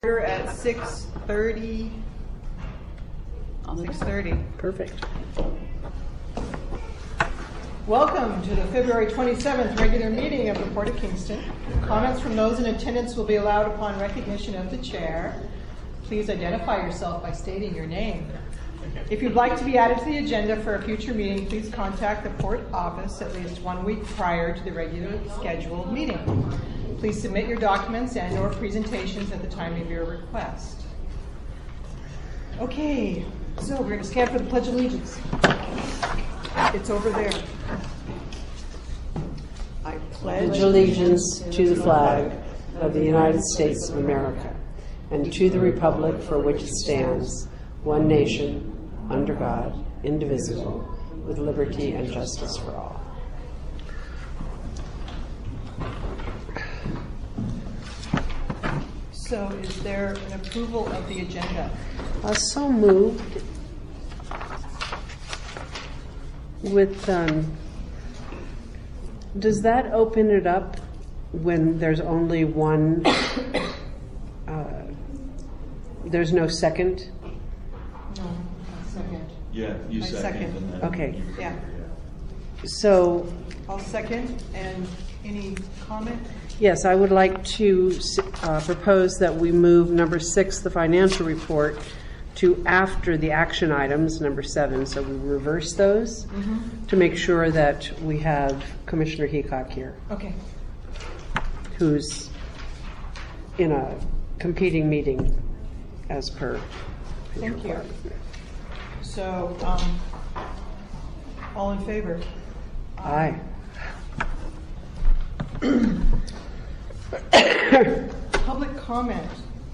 We're at 6:30. 6:30. Perfect. Welcome to the February 27th regular meeting of the Port of Kingston. Comments from those in attendance will be allowed upon recognition of the chair. Please identify yourself by stating your name. If you'd like to be added to the agenda for a future meeting, please contact the Port office at least 1 week prior to the regular scheduled meeting. Please submit your documents and/or presentations at the time of your request. Okay, so we're going to stand for the Pledge of Allegiance. It's over there. I Pledge allegiance to the flag of the United States of America and to the republic for which it stands, one nation, under God, indivisible, with liberty and justice for all. So is there an approval of the agenda? So moved. With, does that open it up when there's only one, there's no second? No, second. Yeah, you I second. and then Okay. Yeah. So, I'll second. And any comment? yes, I would like to propose that we move number 6, the financial report, to after the action items, number 7. So we reverse those to make sure that we have Commissioner Heacock here, Okay. who's in a competing meeting as per. Thank you. So, all in favor? Aye. Public comment.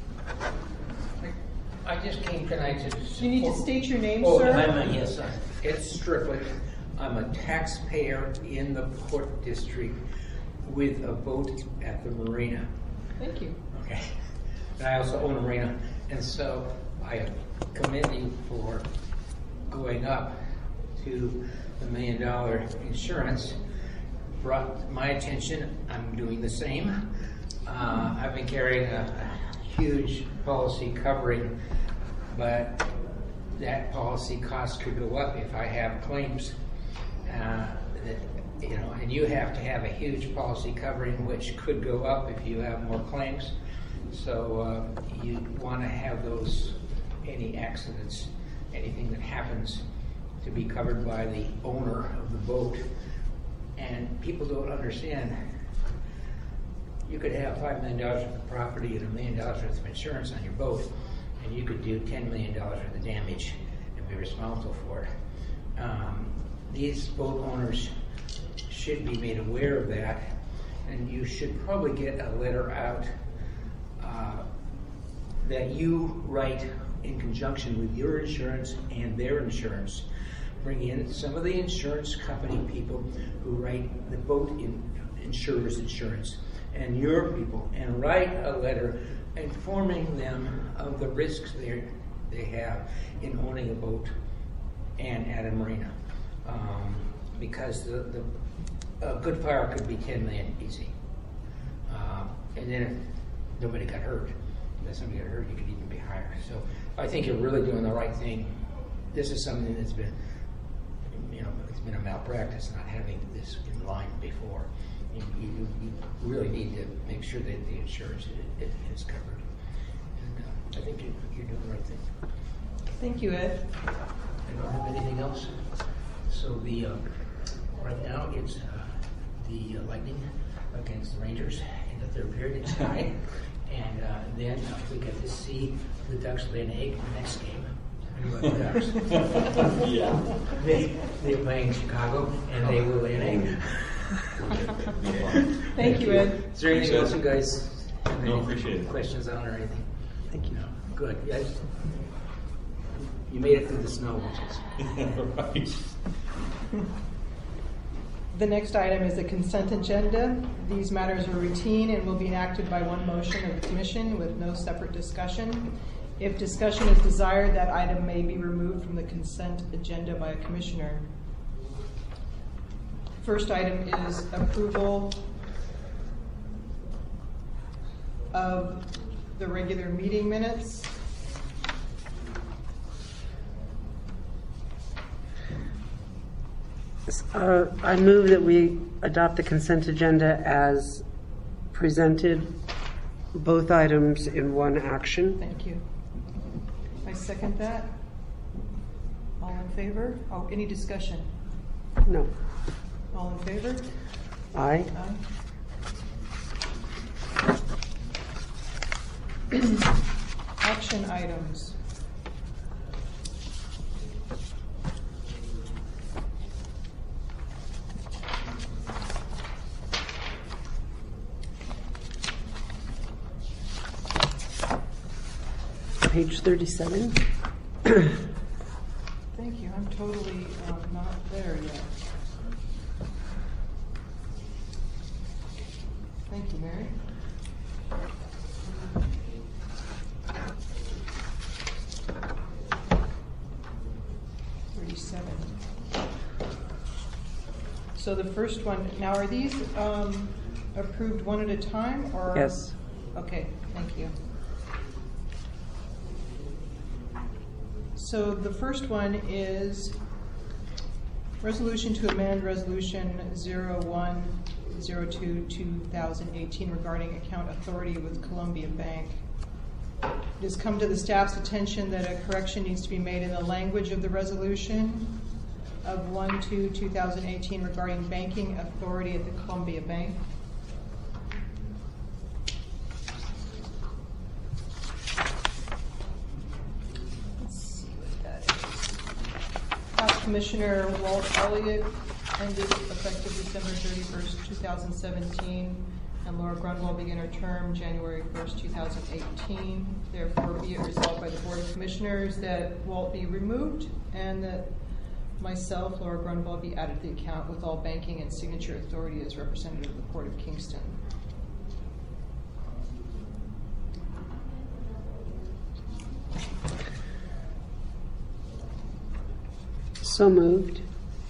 I just came tonight to support. You need to state your name, Oh, sir. yes, Ed Strickland. I'm a taxpayer in the Port District with a boat at the marina. Thank you. Okay. And I also own a marina. And so I commend you for going up to the $1 million insurance. Brought my attention. I'm doing the same. I've been carrying a huge policy covering, but that policy cost could go up if I have claims. And you have to have a huge policy covering, which could go up if you have more claims. So you want to have those, any accidents, anything that happens, to be covered by the owner of the boat. And people don't understand. You could have $5 million worth of property and $1 million worth of insurance on your boat, and you could do $10 million worth of damage and be responsible for it. These boat owners should be made aware of that, and you should probably get a letter out that you write in conjunction with your insurance and their insurance. Bring in some of the insurance company people who write the boat insurers insurance and your people, and write a letter informing them of the risks they have in owning a boat and at a marina. Because a good fire could be $10 million easy. And then if nobody got hurt, if somebody got hurt, you could even be higher. So I think you're really doing the right thing. This is something that's been, it's been a malpractice not having this in line before. You really need to make sure that the insurance is covered. And I think you're doing the right thing. Thank you, Ed. I don't have anything else. So right now it's the Lightning against the Rangers in the third period. It's tied. And then we get to see the Ducks lay an egg in the next game. Ducks. Yeah. They're playing Chicago, and they will lay an egg. Thank you, Ed. Is there anything else you guys have No, any appreciate it. questions on or anything? Thank you. No. Good. Yeah, you made it through the snow, which is Right. The next item is the consent agenda. These matters are routine and will be enacted by one motion of the commission with no separate discussion. If discussion is desired, that item may be removed from the consent agenda by a commissioner. First item is approval of the regular meeting minutes. I move that we adopt the consent agenda as presented, both items in one action. Thank you. I second that. All in favor? Oh, any discussion? No. All in favor? Aye. Aye. Action items. Page 37. Thank you. I'm totally not there yet. Thank you, Mary. So the first one, now are these approved one at a time or? Yes. Okay, thank you. So the first one is resolution to amend resolution 0102-2018 regarding account authority with Columbia Bank. It has come to the staff's attention that a correction needs to be made in the language of the resolution of 1/2/2018 regarding banking authority at the Columbia Bank. Let's see what that is. Past Commissioner Walt Elliott ended effective December 31st, 2017, and Laura Grunwald began her term January 1st, 2018. Therefore, be it resolved by the Board of Commissioners that Walt be removed and that myself, Laura Grunwald, be added to the account with all banking and signature authority as representative of the Port of Kingston. So moved.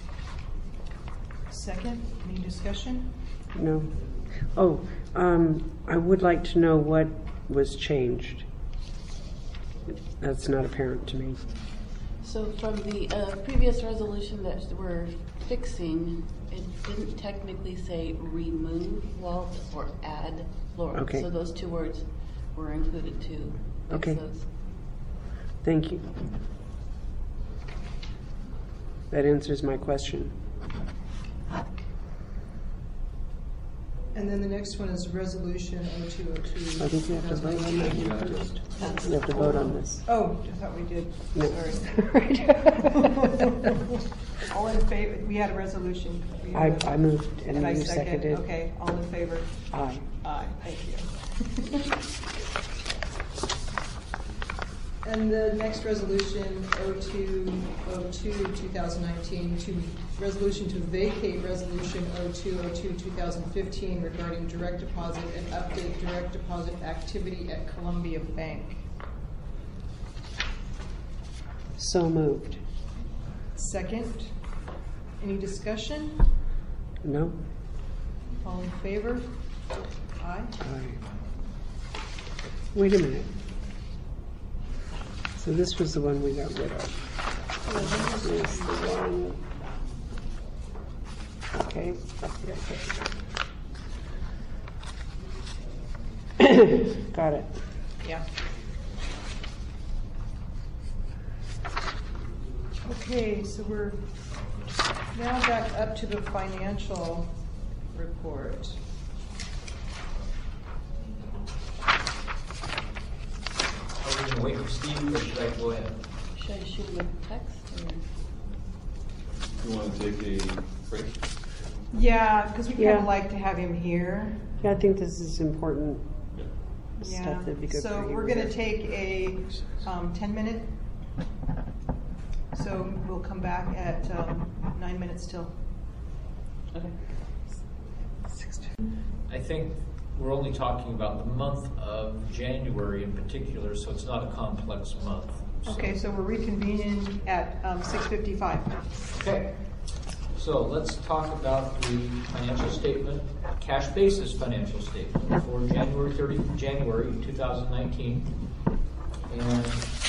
Second, any discussion? No. Oh, I would like to know what was changed. That's not apparent to me. So from the previous resolution that we're fixing, it didn't technically say remove Walt or add Laura. Okay. So those two words were included to fix Okay. those. Thank you. That answers my question. And then the next one is resolution 0202. I think we have to vote on that one first. We have to vote on this. Oh, I thought we did. No. Sorry. All in favor, we had a resolution. I moved and I you seconded. seconded. Okay, all in favor? Aye. Aye, thank you. And the next resolution, 0202-2019, resolution to vacate resolution 0202-2015 regarding direct deposit and update direct deposit activity at Columbia Bank. So moved. Second, any discussion? No? All in favor? Aye. Aye. Wait a minute. So this was the one we got rid of. This is the one. Okay. Got it. Yeah. Okay, so we're now back up to the financial report. Are we gonna wait for Steve or should I go ahead? Should I shoot him a text? You want to take a break? Yeah, because we kind Yeah. of like to have him here. Yeah, I think this is important Yeah. stuff that'd be good for So you. we're going to take a 10-minute. So we'll come back at 9 minutes till. Okay. I think we're only talking about the month of January in particular, so it's not a complex month. Okay, so we're reconvening at 6:55. Okay. So let's talk about the financial statement, cash basis financial statement for January 2019. And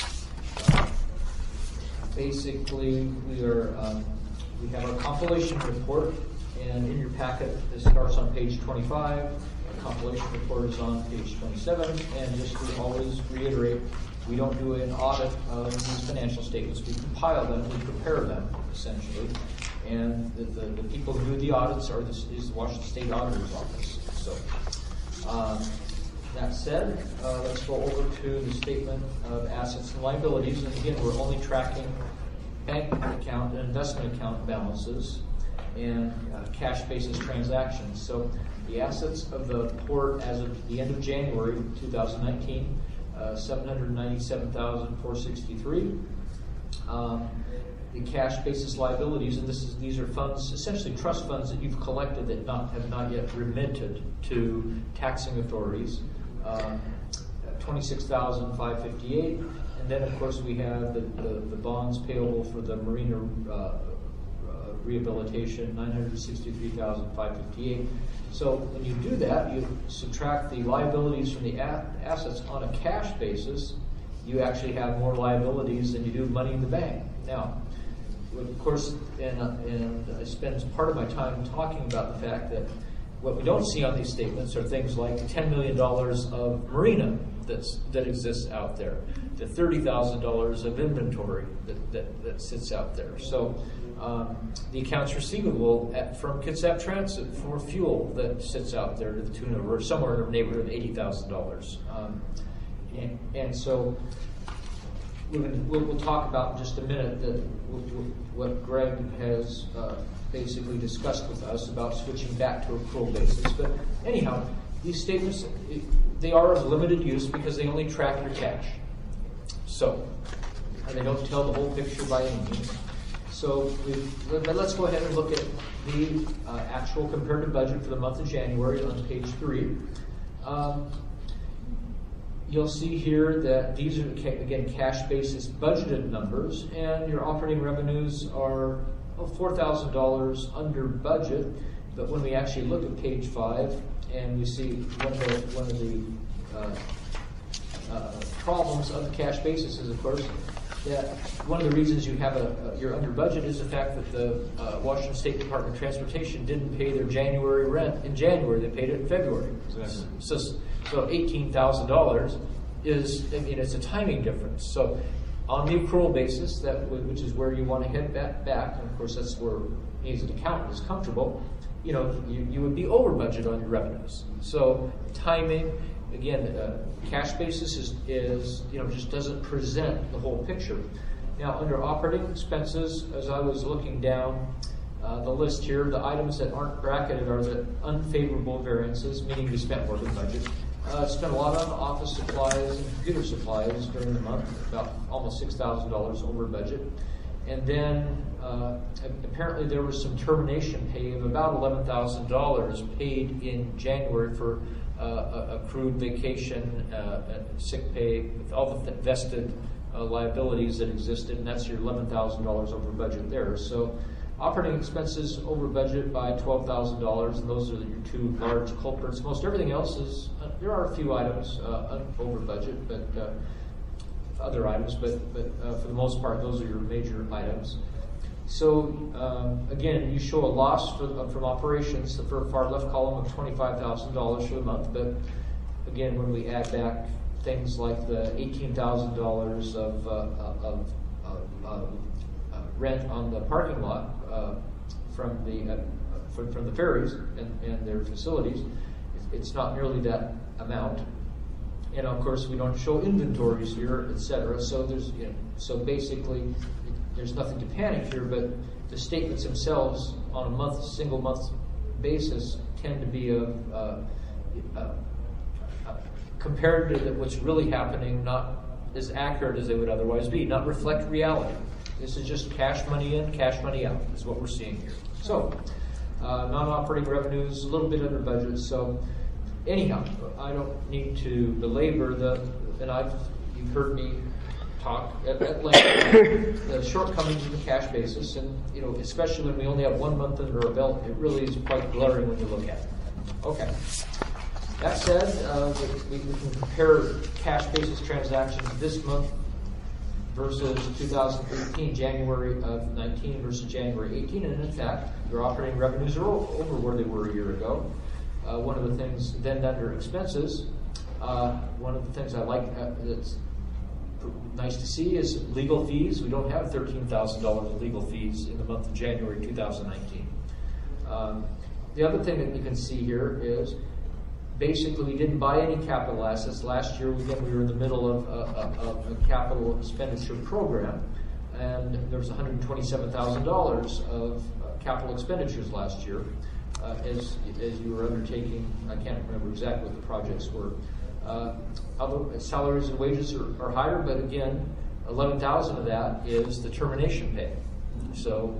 basically we have our compilation report, and in your packet, this starts on page 25. The compilation report is on page 27, and just to always reiterate, we don't do an audit of these financial statements. We compile them, we prepare them, essentially. And the people who do the audits is the Washington State Auditor's Office. So, that said, let's go over to the statement of assets and liabilities. And again, we're only tracking bank account and investment account balances and cash basis transactions. So the assets of the port as of the end of January 2019, $797,463. The cash basis liabilities, and these are funds, essentially trust funds that you've collected that have not yet remitted to taxing authorities, $26,558. And then, of course, we have the bonds payable for the marina rehabilitation, $963,558. So when you do that, you subtract the liabilities from the assets on a cash basis, you actually have more liabilities than you do money in the bank. Now, of course, and I spend part of my time talking about the fact that what we don't see on these statements are things like $10 million of marina that exists out there, the $30,000 of inventory that sits out there. So the accounts receivable from Kitsap Transit for fuel that sits out there to the tune of, or somewhere in the neighborhood of $80,000. And so we'll talk about in just a minute what Greg has basically discussed with us about switching back to accrual basis. But anyhow, these statements, they are of limited use because they only track your cash. So, and they don't tell the whole picture by any means. So but let's go ahead and look at the actual comparative budget for the month of January on page 3. You'll see here that these are, again, cash basis budgeted numbers, and your operating revenues are $4,000 under budget. But when we actually look at page 5, and we see one of the problems of the cash basis is, of course, that one of the reasons you have you're under budget is the fact that the Washington State Department of Transportation didn't pay their January rent in January; they paid it in February. Exactly. So $18,000 is, it's a timing difference. So on the accrual basis, which is where you want to head back, and of course that's where me as an accountant is comfortable. You would be over budget on your revenues. So timing, again, cash basis is just doesn't present the whole picture. Now, under operating expenses, as I was looking down the list here, the items that aren't bracketed are the unfavorable variances, meaning we spent more than budget. Spent a lot on office supplies and computer supplies during the month, about almost $6,000 over budget. And then apparently there was some termination pay of about $11,000 paid in January for accrued vacation, sick pay, with all the vested liabilities that existed, and that's your $11,000 over budget there. So operating expenses over budget by $12,000, and those are your two large culprits. Most everything else is, there are a few items over budget, but other items, but for the most part, those are your major items. So again, you show a loss from operations, the far left column of $25,000 for the month, but again, when we add back things like the $18,000 of rent on the parking lot from the ferries and their facilities, it's not nearly that amount. And of course, we don't show inventories here, etc. So so basically, there's nothing to panic here. But the statements themselves, on a single month basis, tend to be compared to what's really happening, not as accurate as they would otherwise be, not reflect reality. This is just cash money in, cash money out, is what we're seeing here. So, non-operating revenues, a little bit under budget. So, anyhow, I don't need to belabor you've heard me talk at length the shortcomings of the cash basis, and especially when we only have 1 month under our belt, it really is quite glaring when you look at it. Okay. That said, we can compare cash basis transactions this month versus 2018, January of 19 versus January 18, and in fact, your operating revenues are over where they were a year ago. One of the things then under expenses, one of the things I like that's nice to see is legal fees. We don't have $13,000 in legal fees in the month of January 2019. The other thing that you can see here is basically we didn't buy any capital assets. Last year, again, we were in the middle of a capital expenditure program, and there was $127,000 of capital expenditures last year as you were undertaking. I can't remember exactly what the projects were. Although salaries and wages are higher, but again, 11,000 of that is the termination pay. So,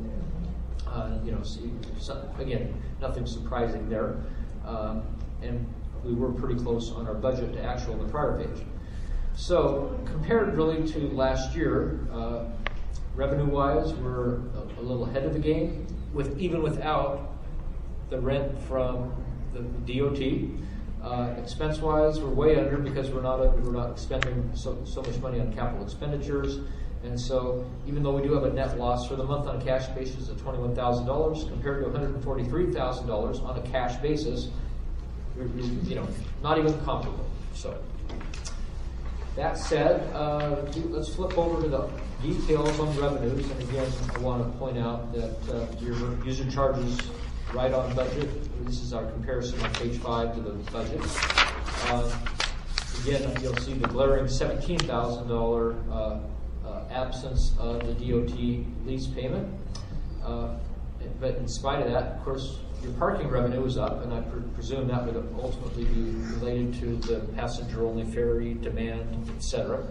again, nothing surprising there. And we were pretty close on our budget to actual on the prior page. So, compared really to last year, revenue-wise, we're a little ahead of the game, even without the rent from the DOT. Expense-wise, we're way under because we're not spending so much money on capital expenditures, and so even though we do have a net loss for the month on a cash basis of $21,000 compared to $143,000 on a cash basis, we're not even comparable. So that said, let's flip over to the details on revenues, and again, I want to point out that your user charges right on budget. This is our comparison on page 5 to the budget. Again, you'll see the glaring $17,000 absence of the DOT lease payment. But in spite of that, of course, your parking revenue is up, and I presume that would ultimately be related to the passenger-only ferry demand, etc.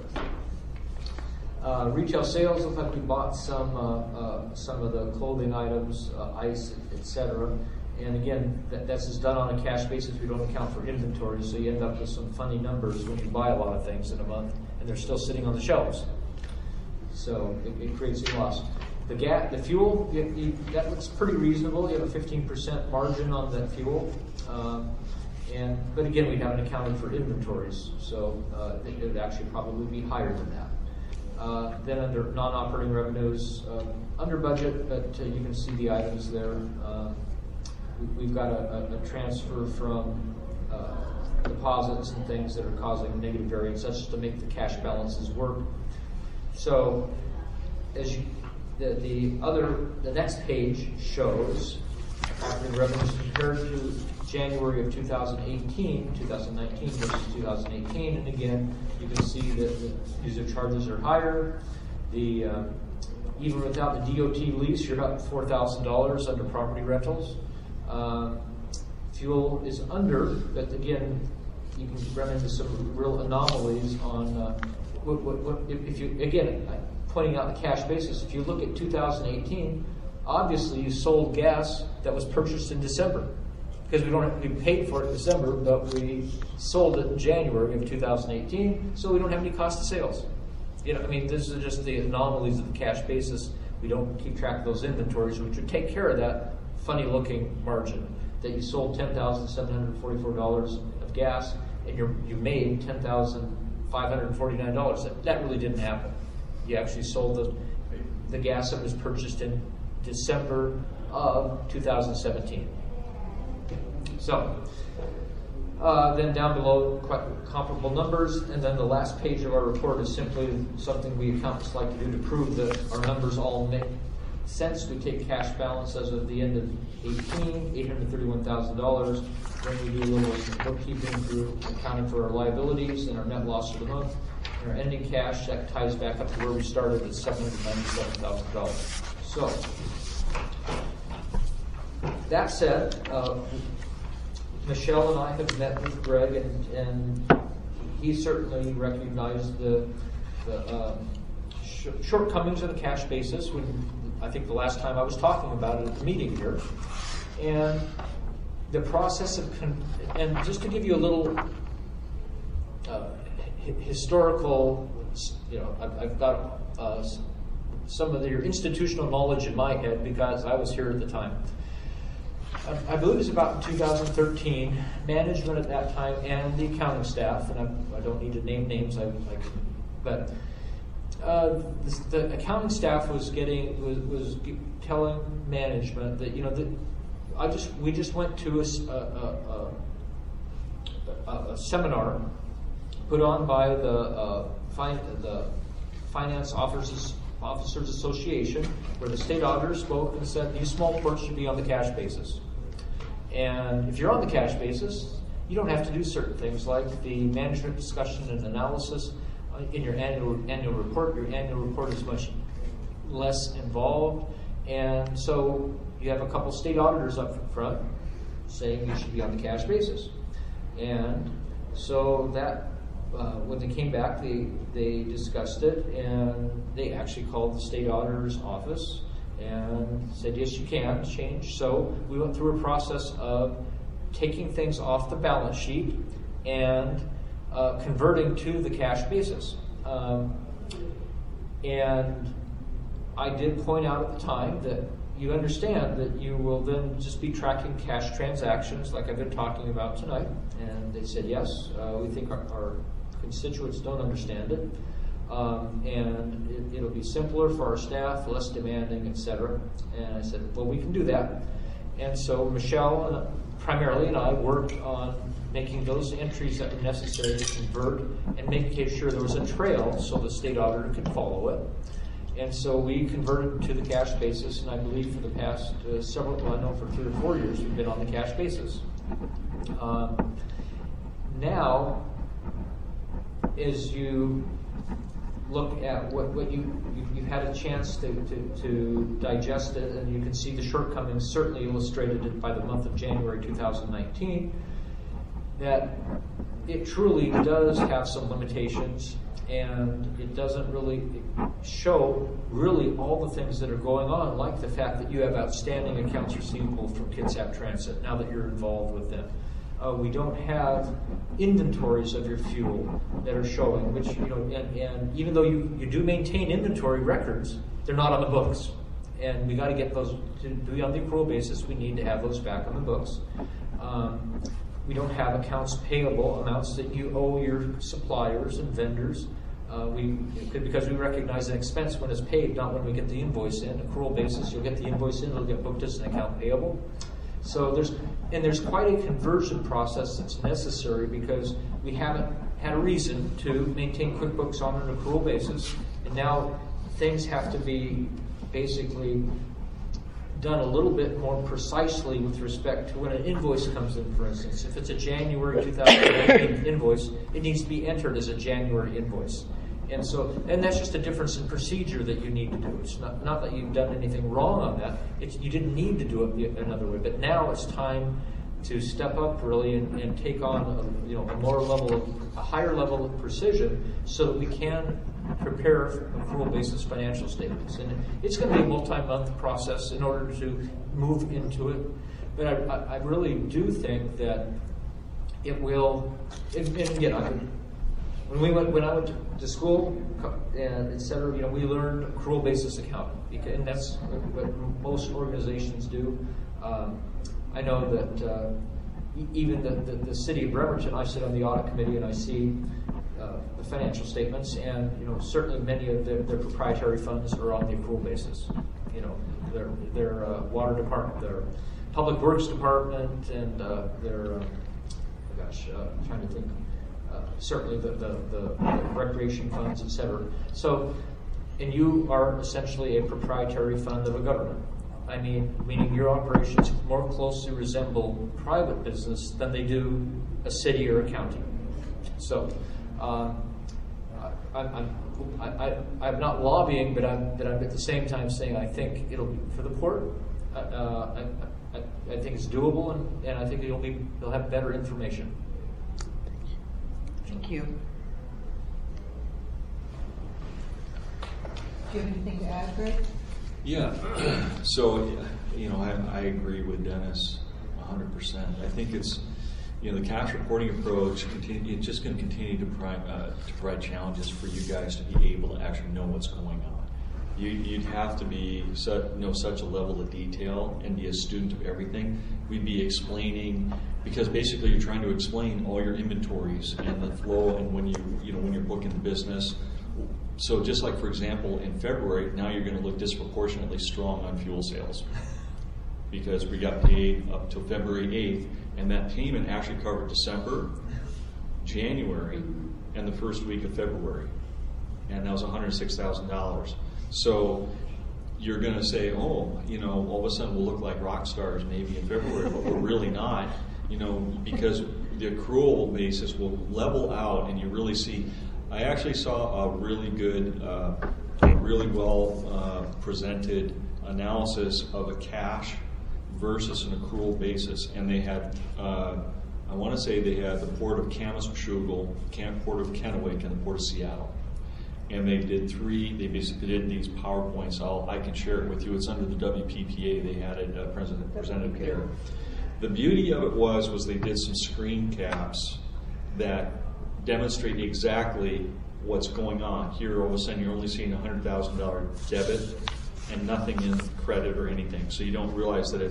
Retail sales look like we bought some of the clothing items, ice, etc. And again, that's just done on a cash basis. We don't account for inventory, so you end up with some funny numbers when you buy a lot of things in a month, and they're still sitting on the shelves. So it creates a loss. The fuel, that looks pretty reasonable. You have a 15% margin on that fuel. But again, we haven't accounted for inventories, so it would actually probably be higher than that. Then under non-operating revenues, under budget, but you can see the items there. We've got a transfer from deposits and things that are causing negative variance. That's just to make the cash balances work. So as the next page shows operating revenues compared to January of 2019 versus 2018, and again, you can see that the user charges are higher. Even without the DOT lease, you're up $4,000 under property rentals. Fuel is under, but again, you can run into some real anomalies on if you, again, pointing out the cash basis. If you look at 2018, obviously you sold gas that was purchased in December, because we paid for it in December, but we sold it in January of 2018, so we don't have any cost of sales. This is just the anomalies of the cash basis. We don't keep track of those inventories, which would take care of that funny-looking margin that you sold $10,744 of gas, and you made $10,549. That really didn't happen. You actually sold the gas that was purchased in December of 2017. So then down below, quite comparable numbers, and then the last page of our report is simply something we accountants like to do to prove that our numbers all make sense. We take cash balance as of the end of 18, $831,000. Then we do a little bookkeeping through accounting for our liabilities and our net loss for the month. And our ending cash, that ties back up to where we started at $797,000. So, that said, Michelle and I have met with Greg, and he certainly recognized the shortcomings of the cash basis when I think the last time I was talking about it at the meeting here. And the process and just to give you a little historical I've got some of your institutional knowledge in my head because I was here at the time. I believe it was about 2013, management at that time and the accounting staff, and I don't need to name names, but the accounting staff was telling management that we just went to a seminar put on by the Finance Officers Association, where the state auditor spoke and said these small ports should be on the cash basis. And if you're on the cash basis, you don't have to do certain things like the management discussion and analysis in your annual report. Your annual report is much less involved, and so you have a couple state auditors up front saying you should be on the cash basis. And so that when they came back, they discussed it, and they actually called the state auditor's office and said, yes, you can change. So we went through a process of taking things off the balance sheet and converting to the cash basis. And I did point out at the time that you understand that you will then just be tracking cash transactions like I've been talking about tonight. And they said, yes, we think our constituents don't understand it. And it'll be simpler for our staff, less demanding, etc. And I said, well, we can do that. And so Michelle primarily and I worked on making those entries that were necessary to convert and making sure there was a trail so the state auditor could follow it. And so we converted to the cash basis, and I believe for the past for 3 or 4 years we've been on the cash basis. Now, as you look at what you've had a chance to digest it, and you can see the shortcomings certainly illustrated by the month of January 2019, that it truly does have some limitations, and it doesn't really show really all the things that are going on, like the fact that you have outstanding accounts receivable from Kitsap Transit now that you're involved with them. We don't have inventories of your fuel that are showing, which, and even though you do maintain inventory records, they're not on the books. And we got to get those to be on the accrual basis. We need to have those back on the books. We don't have accounts payable amounts that you owe your suppliers and vendors. Because we recognize an expense when it's paid, not when we get the invoice in. Accrual basis, you'll get the invoice in, it'll get booked as an account payable. So there's quite a conversion process that's necessary because we haven't had a reason to maintain QuickBooks on an accrual basis, and now things have to be basically done a little bit more precisely with respect to when an invoice comes in, for instance. If it's a January 2018 invoice, it needs to be entered as a January invoice. And that's just a difference in procedure that you need to do. It's not that you've done anything wrong on that. You didn't need to do it another way. But now it's time to step up really and take on a higher level of precision so that we can prepare accrual basis financial statements. And it's going to be a multi-month process in order to move into it. But I really do think that it will. And again, when I went to school and et cetera, we learned accrual basis accounting, and that's what most organizations do. I know that even the city of Bremerton, I sit on the audit committee and I see the financial statements, and certainly many of their proprietary funds are on the accrual basis. Their water department, their public works department, and their trying to think. Certainly the recreation funds, et cetera. So, and you are essentially a proprietary fund of a government. Meaning your operations more closely resemble private business than they do a city or a county. So, I'm not lobbying, but I'm at the same time saying I think it'll be for the port. I think it's doable, and I think you'll have better information. Thank you. Do you have anything to add, Greg? Yeah. So, I agree with Dennis 100%. I think it's the cash reporting approach, it's just going to continue to provide challenges for you guys to be able to actually know what's going on. You'd have to know such a level of detail and be a student of everything. We'd be explaining, because basically you're trying to explain all your inventories and the flow, and when when you're booking the business. So just like, for example, in February, now you're going to look disproportionately strong on fuel sales because we got paid up till February 8th, and that payment actually covered December, January, and the first week of February, and that was $106,000. So you're going to say, all of a sudden we'll look like rock stars maybe in February, but we're really not, because the accrual basis will level out, and you really see. I actually saw a really good, really well presented analysis of a cash versus an accrual basis, and they had, I want to say they had the Port of Kaminista-Washougal, Port of Kennewick, and the Port of Seattle. And they basically did these PowerPoints. I can share it with you. It's under the WPPA. They had it presented there. The beauty of it was they did some screen caps that demonstrate exactly what's going on. Here, all of a sudden, you're only seeing $100,000 debit and nothing in credit or anything. So you don't realize that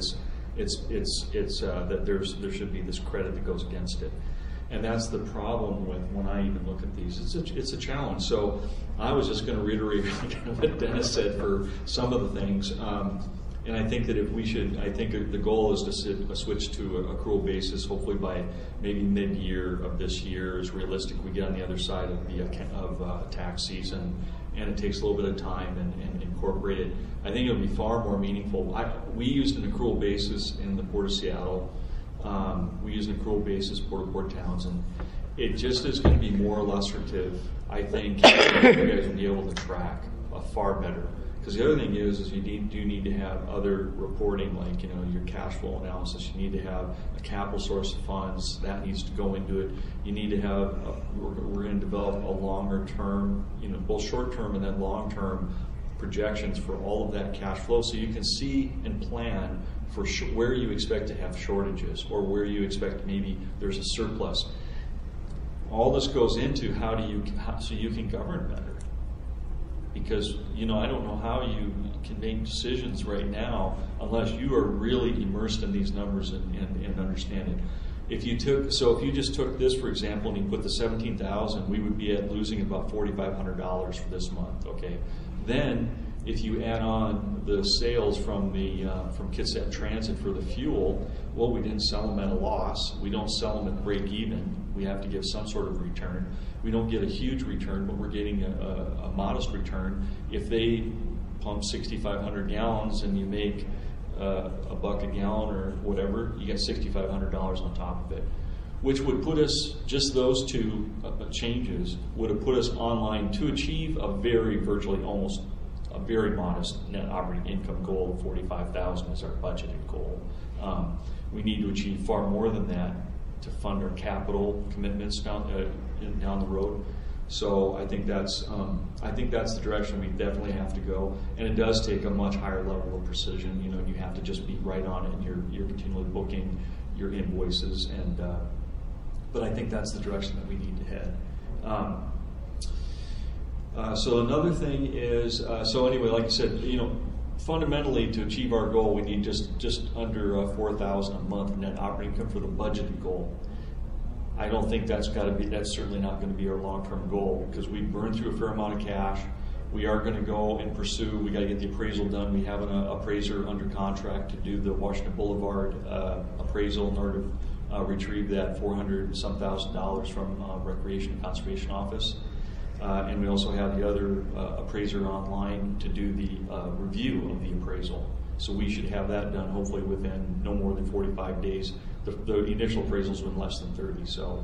that there should be this credit that goes against it. And that's the problem with when I even look at these. It's a challenge. So I was just going to reiterate what Dennis said for some of the things. And I think that I think the goal is to switch to an accrual basis, hopefully by maybe mid-year of this year is realistic. We get on the other side of the tax season, and it takes a little bit of time and incorporate it. I think it'll be far more meaningful. We used an accrual basis in the Port of Seattle. We use an accrual basis for Port Townsend. It just is going to be more illustrative. I think you guys will be able to track far better. Because the other thing is you do need to have other reporting, like your cash flow analysis. You need to have a capital source of funds that needs to go into it. You need to have. We're going to develop a longer term, both short term and then long term projections for all of that cash flow, so you can see and plan for where you expect to have shortages or where you expect maybe there's a surplus. All this goes into so you can govern better. Because, I don't know how you can make decisions right now unless you are really immersed in these numbers and understand it. If you just took this, for example, and you put the $17,000, we would be at losing about $4,500 for this month, okay? Then, if you add on the sales from Kitsap Transit for the fuel, well, we didn't sell them at a loss. We don't sell them at break even. We have to give some sort of return. We don't get a huge return, but we're getting a modest return. If they pump 6,500 gallons and you make $1 a gallon or whatever, you get $6,500 on top of it, which would put us, just those two changes, would have put us online to achieve a very modest net operating income goal of $45,000 is our budgeted goal. We need to achieve far more than that to fund our capital commitments down the road. So I think that's the direction we definitely have to go, and it does take a much higher level of precision. You have to just be right on it, and you're continually booking your invoices, but I think that's the direction that we need to head. So another thing is, so anyway, like I said, fundamentally to achieve our goal, we need just under $4,000 a month net operating income for the budgeted goal. I don't think that's certainly not going to be our long-term goal, because we burned through a fair amount of cash. We are going to go and pursue. We got to get the appraisal done. We have an appraiser under contract to do the Washington Boulevard appraisal in order to retrieve that $400,000 from Recreation and Conservation Office. And we also have the other appraiser online to do the review of the appraisal. So we should have that done hopefully within no more than 45 days. The initial appraisals were less than 30. So,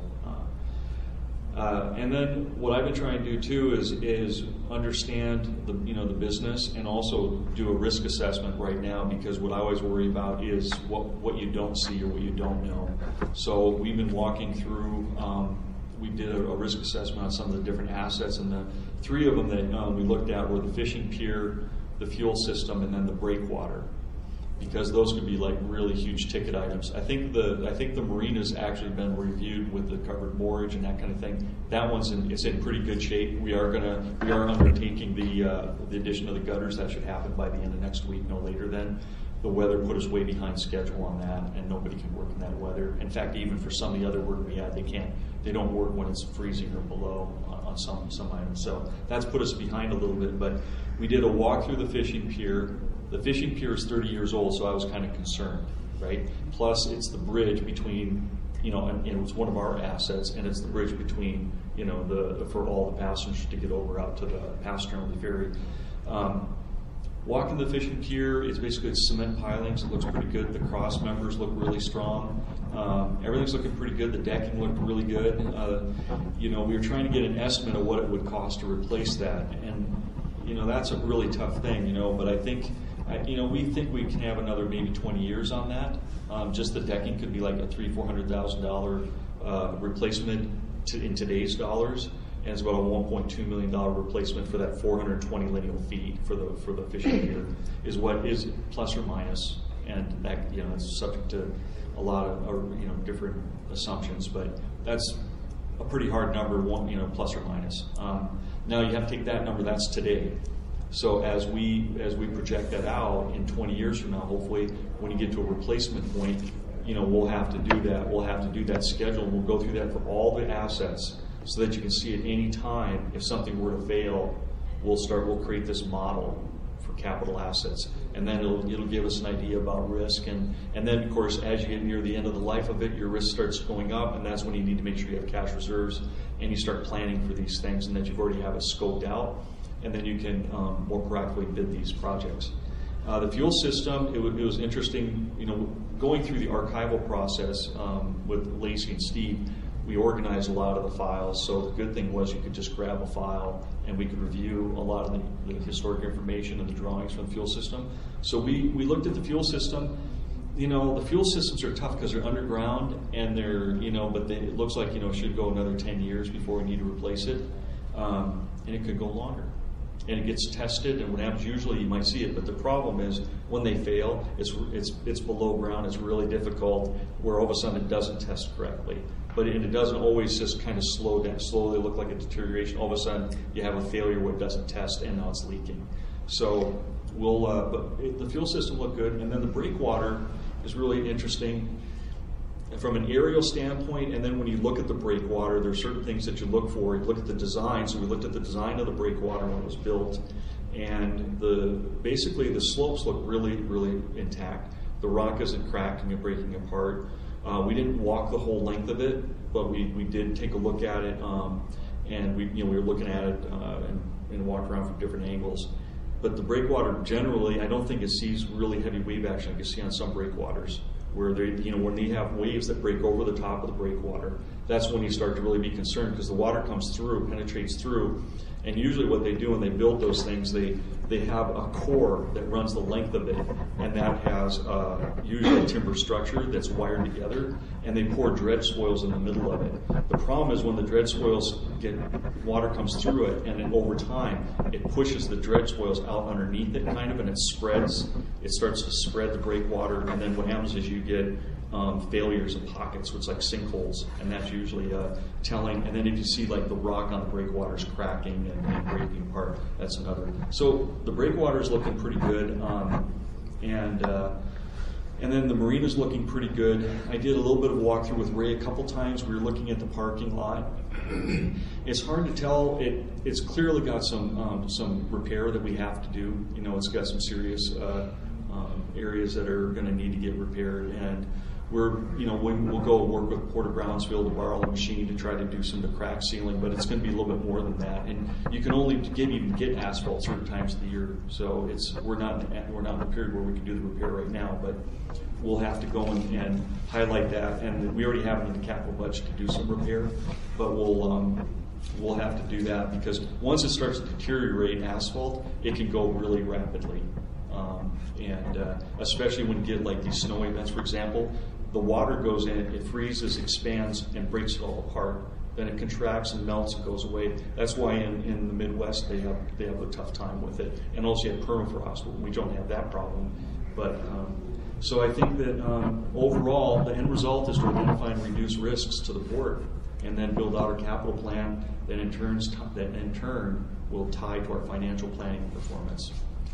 and then what I've been trying to do too is understand the business, and also do a risk assessment right now, because what I always worry about is what you don't see or what you don't know. So we've been walking through. We did a risk assessment on some of the different assets, and the three of them that we looked at were the fishing pier, the fuel system, and then the breakwater. because those could be like really huge ticket items. I think the marina's actually been reviewed with the covered moorage and that kind of thing. That one's it's in pretty good shape. We are undertaking the addition of the gutters. That should happen by the end of next week, no later than. The weather put us way behind schedule on that, and nobody can work in that weather. In fact, even for some of the other work we had, they don't work when it's freezing or below on some items. So that's put us behind a little bit, but we did a walk through the fishing pier. The fishing pier is 30 years old, so I was kind of concerned, right? Plus, it's the bridge between, and it's one of our assets, and it's the bridge between, for all the passengers to get over out to the passenger on the ferry. Walking the fishing pier, it's basically cement pilings. It looks pretty good. The cross members look really strong. Everything's looking pretty good. The decking looked really good. We were trying to get an estimate of what it would cost to replace that, and that's a really tough thing. But I think, we think we can have another maybe 20 years on that. Just the decking could be like a $300,000-$400,000 replacement in today's dollars. And it's about a $1.2 million replacement for that 420 lineal feet for the fishing pier is what is plus or minus, and that it's subject to a lot of different assumptions, but that's a pretty hard number, plus or minus. Now you have to take that number, that's today. So as we project that out in 20 years from now, hopefully when you get to a replacement point, we'll have to do that. We'll have to do that schedule, and we'll go through that for all the assets, so that you can see at any time if something were to fail, we'll create this model for capital assets, and then it'll give us an idea about risk, and then of course as you get near the end of the life of it, your risk starts going up, and that's when you need to make sure you have cash reserves and you start planning for these things, and that you've already have it scoped out, and then you can more proactively bid these projects. The fuel system, it was interesting, going through the archival process with Lacey and Steve. We organized a lot of the files, so the good thing was you could just grab a file and we could review a lot of the historic information and the drawings from the fuel system. So we looked at the fuel system. The fuel systems are tough because they're underground and they're, but it looks like, it should go another 10 years before we need to replace it. And it could go longer. And it gets tested, and what happens usually you might see it, but the problem is when they fail, it's below ground, it's really difficult, where all of a sudden it doesn't test correctly. But it doesn't always just kind of slowly look like a deterioration. All of a sudden you have a failure where it doesn't test and now it's leaking. So but the fuel system looked good, and then the breakwater is really interesting from an aerial standpoint, and then when you look at the breakwater, there are certain things that you look for. You look at the design, so we looked at the design of the breakwater when it was built, and basically the slopes look really, really intact. The rock isn't cracking and breaking apart. We didn't walk the whole length of it, but we did take a look at it, and we were looking at it and walked around from different angles. But the breakwater generally, I don't think it sees really heavy wave action like you see on some breakwaters, where when they have waves that break over the top of the breakwater, that's when you start to really be concerned, because the water comes through, penetrates through, and usually what they do when they build those things, they have a core that runs the length of it, and that has usually a timber structure that's wired together, and they pour dredge spoils in the middle of it. The problem is when the dredge spoils water comes through it, and then over time it pushes the dredge spoils out underneath it kind of, and it spreads. It starts to spread the breakwater, and then what happens is you get failures in pockets, which like sinkholes, and that's usually telling. And then if you see like the rock on the breakwaters cracking and breaking apart, that's another. So the breakwater is looking pretty good, and then the marina's looking pretty good. I did a little bit of walkthrough with Ray a couple times. We were looking at the parking lot. It's hard to tell. It's clearly got some repair that we have to do. It's got some serious areas that are going to need to get repaired, and we'll go work with Port of Brownsville to borrow a machine to try to do some of the crack sealing, but it's going to be a little bit more than that. And you can only even get asphalt certain times of the year, so we're not in a period where we can do the repair right now, but we'll have to go and highlight that. And we already have it in the capital budget to do some repair, but we'll have to do that, because once it starts to deteriorate asphalt, it can go really rapidly. And especially when you get like these snow events, for example, the water goes in, it freezes, expands, and breaks it all apart. Then it contracts and melts and goes away. That's why in the Midwest they have a tough time with it. And also you have permafrost. We don't have that problem. But so I think that overall, the end result is to identify and reduce risks to the port, and then build out our capital plan that in turn will tie to our financial planning and performance.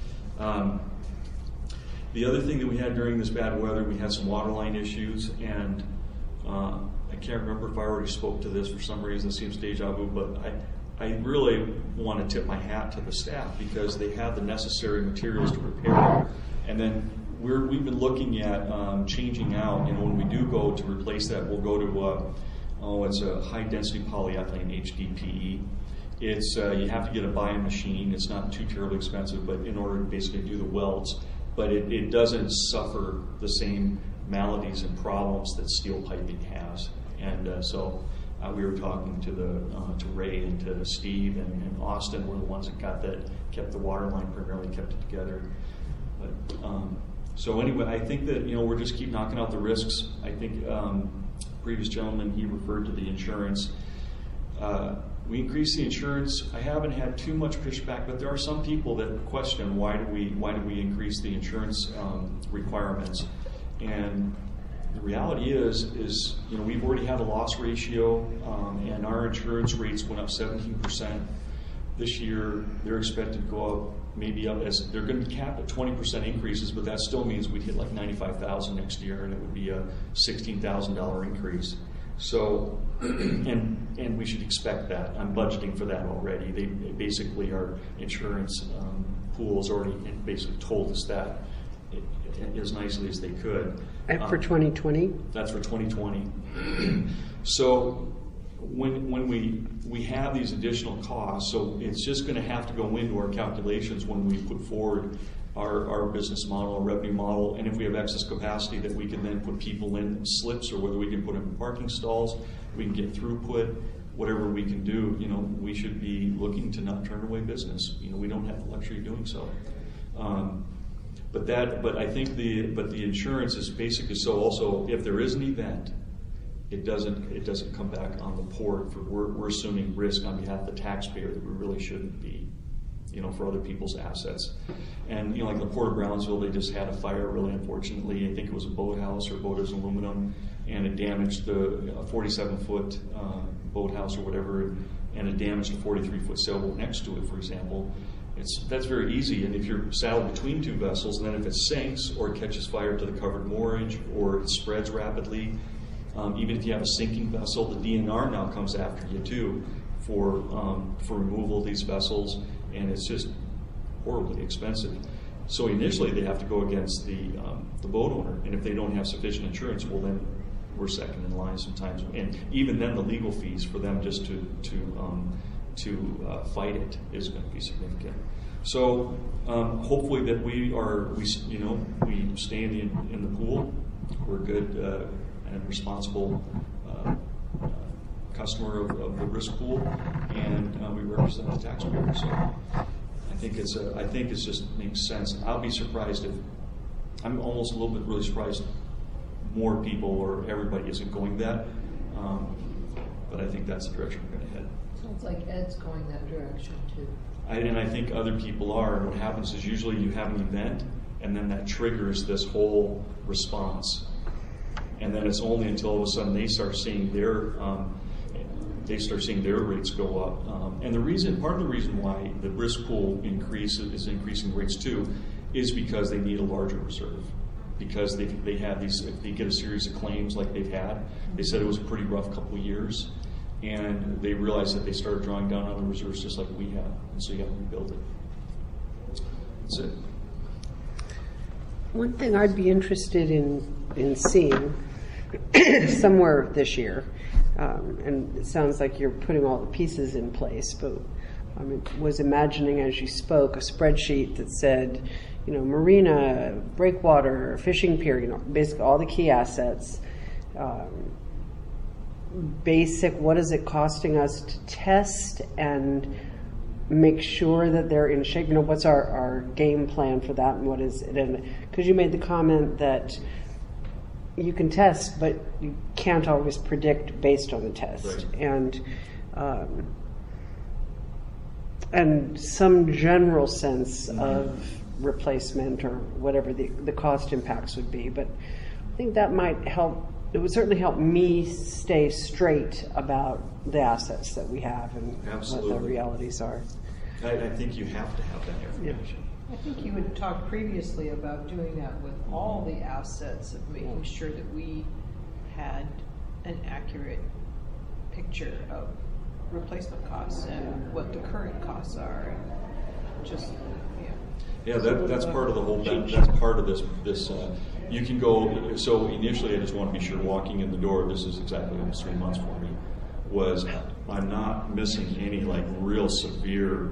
The other thing that we had during this bad weather, we had some water line issues, and I can't remember if I already spoke to this for some reason. It seems deja vu, but I really want to tip my hat to the staff because they have the necessary materials to repair. And then we've been looking at changing out. When we do go to replace that, we'll go to it's a high density polyethylene, HDPE. It's you have to get a buy-in machine. It's not too terribly expensive, but in order to basically do the welds, but it doesn't suffer the same maladies and problems that steel piping has. And so we were talking to Ray and to Steve and Austin were the ones that kept the water line, primarily kept it together. But so anyway, I think that we're just keep knocking out the risks. I think previous gentleman, he referred to the insurance. We increased the insurance. I haven't had too much pushback, but there are some people that question why do we increase the insurance requirements. And the reality is we've already had a loss ratio, and our insurance rates went up 17% this year. They're expected to go up maybe up as they're going to be capped at 20% increases, but that still means we'd hit like $95,000 next year, and it would be a $16,000 increase. So, and we should expect that. I'm budgeting for that already. They basically our insurance pool has already basically told us that as nicely as they could. And for 2020? That's for 2020. So when we have these additional costs, so it's just going to have to go into our calculations when we put forward our business model, our revenue model, and if we have excess capacity that we can then put people in slips, or whether we can put them in parking stalls, we can get throughput, whatever we can do, we should be looking to not turn away business. We don't have the luxury of doing so. But I think the insurance is basically so also if there is an event, it doesn't come back on the port. We're assuming risk on behalf of the taxpayer that we really shouldn't be, for other people's assets. And like the Port of Brownsville, they just had a fire really unfortunately. I think it was a boathouse or boat as aluminum, and it damaged the 47-foot boathouse or whatever, and it damaged a 43-foot sailboat next to it, for example. That's very easy, and if you're saddled between two vessels, and then if it sinks or it catches fire to the covered moorage or it spreads rapidly, even if you have a sinking vessel, the DNR now comes after you too for removal of these vessels, and it's just horribly expensive. So initially they have to go against the boat owner, and if they don't have sufficient insurance, well then we're second in line sometimes, and even then the legal fees for them just to fight it is going to be significant. So hopefully that we stay in the pool. We're a good and responsible customer of the risk pool, and we represent the taxpayer. So I think it just makes sense. I'll be surprised if I'm almost a little bit really surprised more people or everybody isn't going that. But I think that's the direction we're going to head. Sounds like Ed's going that direction too. And I think other people are. And what happens is usually you have an event, and then that triggers this whole response. And then it's only until all of a sudden they start seeing their rates go up. And part of the reason why the risk pool is increasing rates too, is because they need a larger reserve. Because they have these, if they get a series of claims like they've had, they said it was a pretty rough couple of years. And they realized that they started drawing down on the reserves just like we have, and so you have to rebuild it. That's it. One thing I'd be interested in seeing somewhere this year, and it sounds like you're putting all the pieces in place, but I was imagining as you spoke a spreadsheet that said, marina, breakwater, fishing pier, basically all the key assets. Basic, what is it costing us to test and make sure that they're in shape? What's our game plan for that, and what is it? And because you made the comment that you can test, but you can't always predict based on the test. Right. And some general sense of replacement or whatever the cost impacts would be. But I think that might help. It would certainly help me stay straight about the assets that we have and Absolutely. what the realities are. I think you have to have that information. I think you had talked previously about doing that with all the assets, of making sure that we had an accurate picture of replacement costs and what the current costs are. And just, Yeah, that's part of the whole. That's part of this. You can go. So initially, I just want to be sure walking in the door. This is exactly almost 3 months for me. Was I'm not missing any like real severe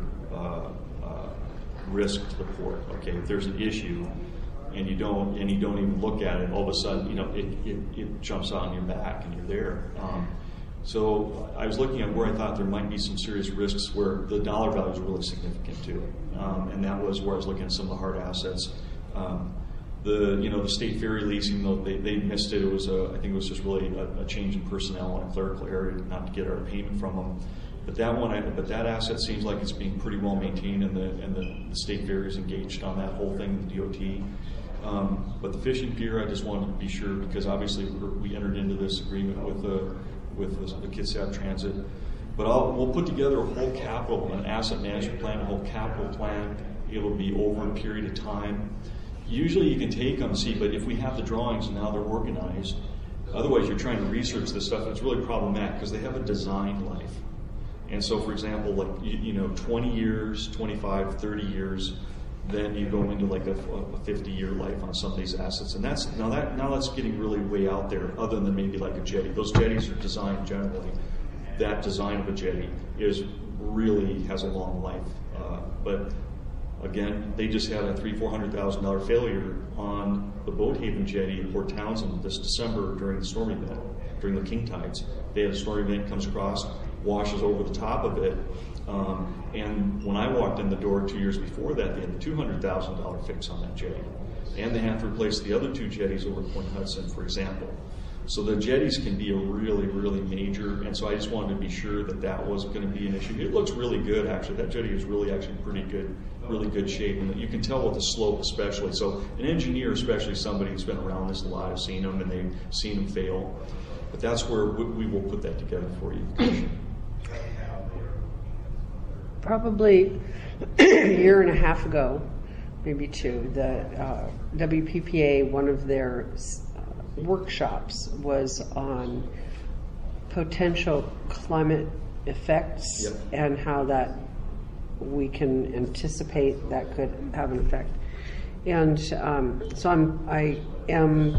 risk to the port. Okay, if there's an issue and you don't even look at it, all of a sudden it jumps out on your back and you're there. So I was looking at where I thought there might be some serious risks where the dollar value is really significant too, and that was where I was looking at some of the hard assets. The state ferry leasing, though they missed it. It was I think it was just really a change in personnel in a clerical area, not to get our payment from them. But that asset seems like it's being pretty well maintained, and the state ferry is engaged on that whole thing, the DOT. But the fishing pier, I just wanted to be sure because obviously we entered into this agreement with the Kitsap Transit. But we'll put together a whole an asset management plan, a whole capital plan. It'll be over a period of time. Usually you can take them, but if we have the drawings and now they're organized, otherwise you're trying to research this stuff and it's really problematic because they have a design life. And so, for example, like 20 years, 25, 30 years, then you go into like a 50-year life on some of these assets, and that's getting really way out there. Other than maybe like a jetty, those jetties are designed generally. That design of a jetty has a long life, but again, they just had a $300,000-$400,000 failure on the Boathaven jetty in Port Townsend this December during the storm event, during the king tides. They had a storm event comes across, washes over the top of it. And when I walked in the door 2 years before that, they had a $200,000 fix on that jetty. And they have to replace the other two jetties over Point Hudson, for example. So the jetties can be a really, really major, and so I just wanted to be sure that wasn't going to be an issue. It looks really good, actually. That jetty is really good shape, and you can tell with the slope especially. So an engineer, especially somebody who's been around this a lot, has seen them, and they've seen them fail. But that's where we will put that together for you. Probably a year and a half ago, maybe two, the WPPA, one of their workshops was on potential climate effects. Yep. And how that we can anticipate that could have an effect. And so I am,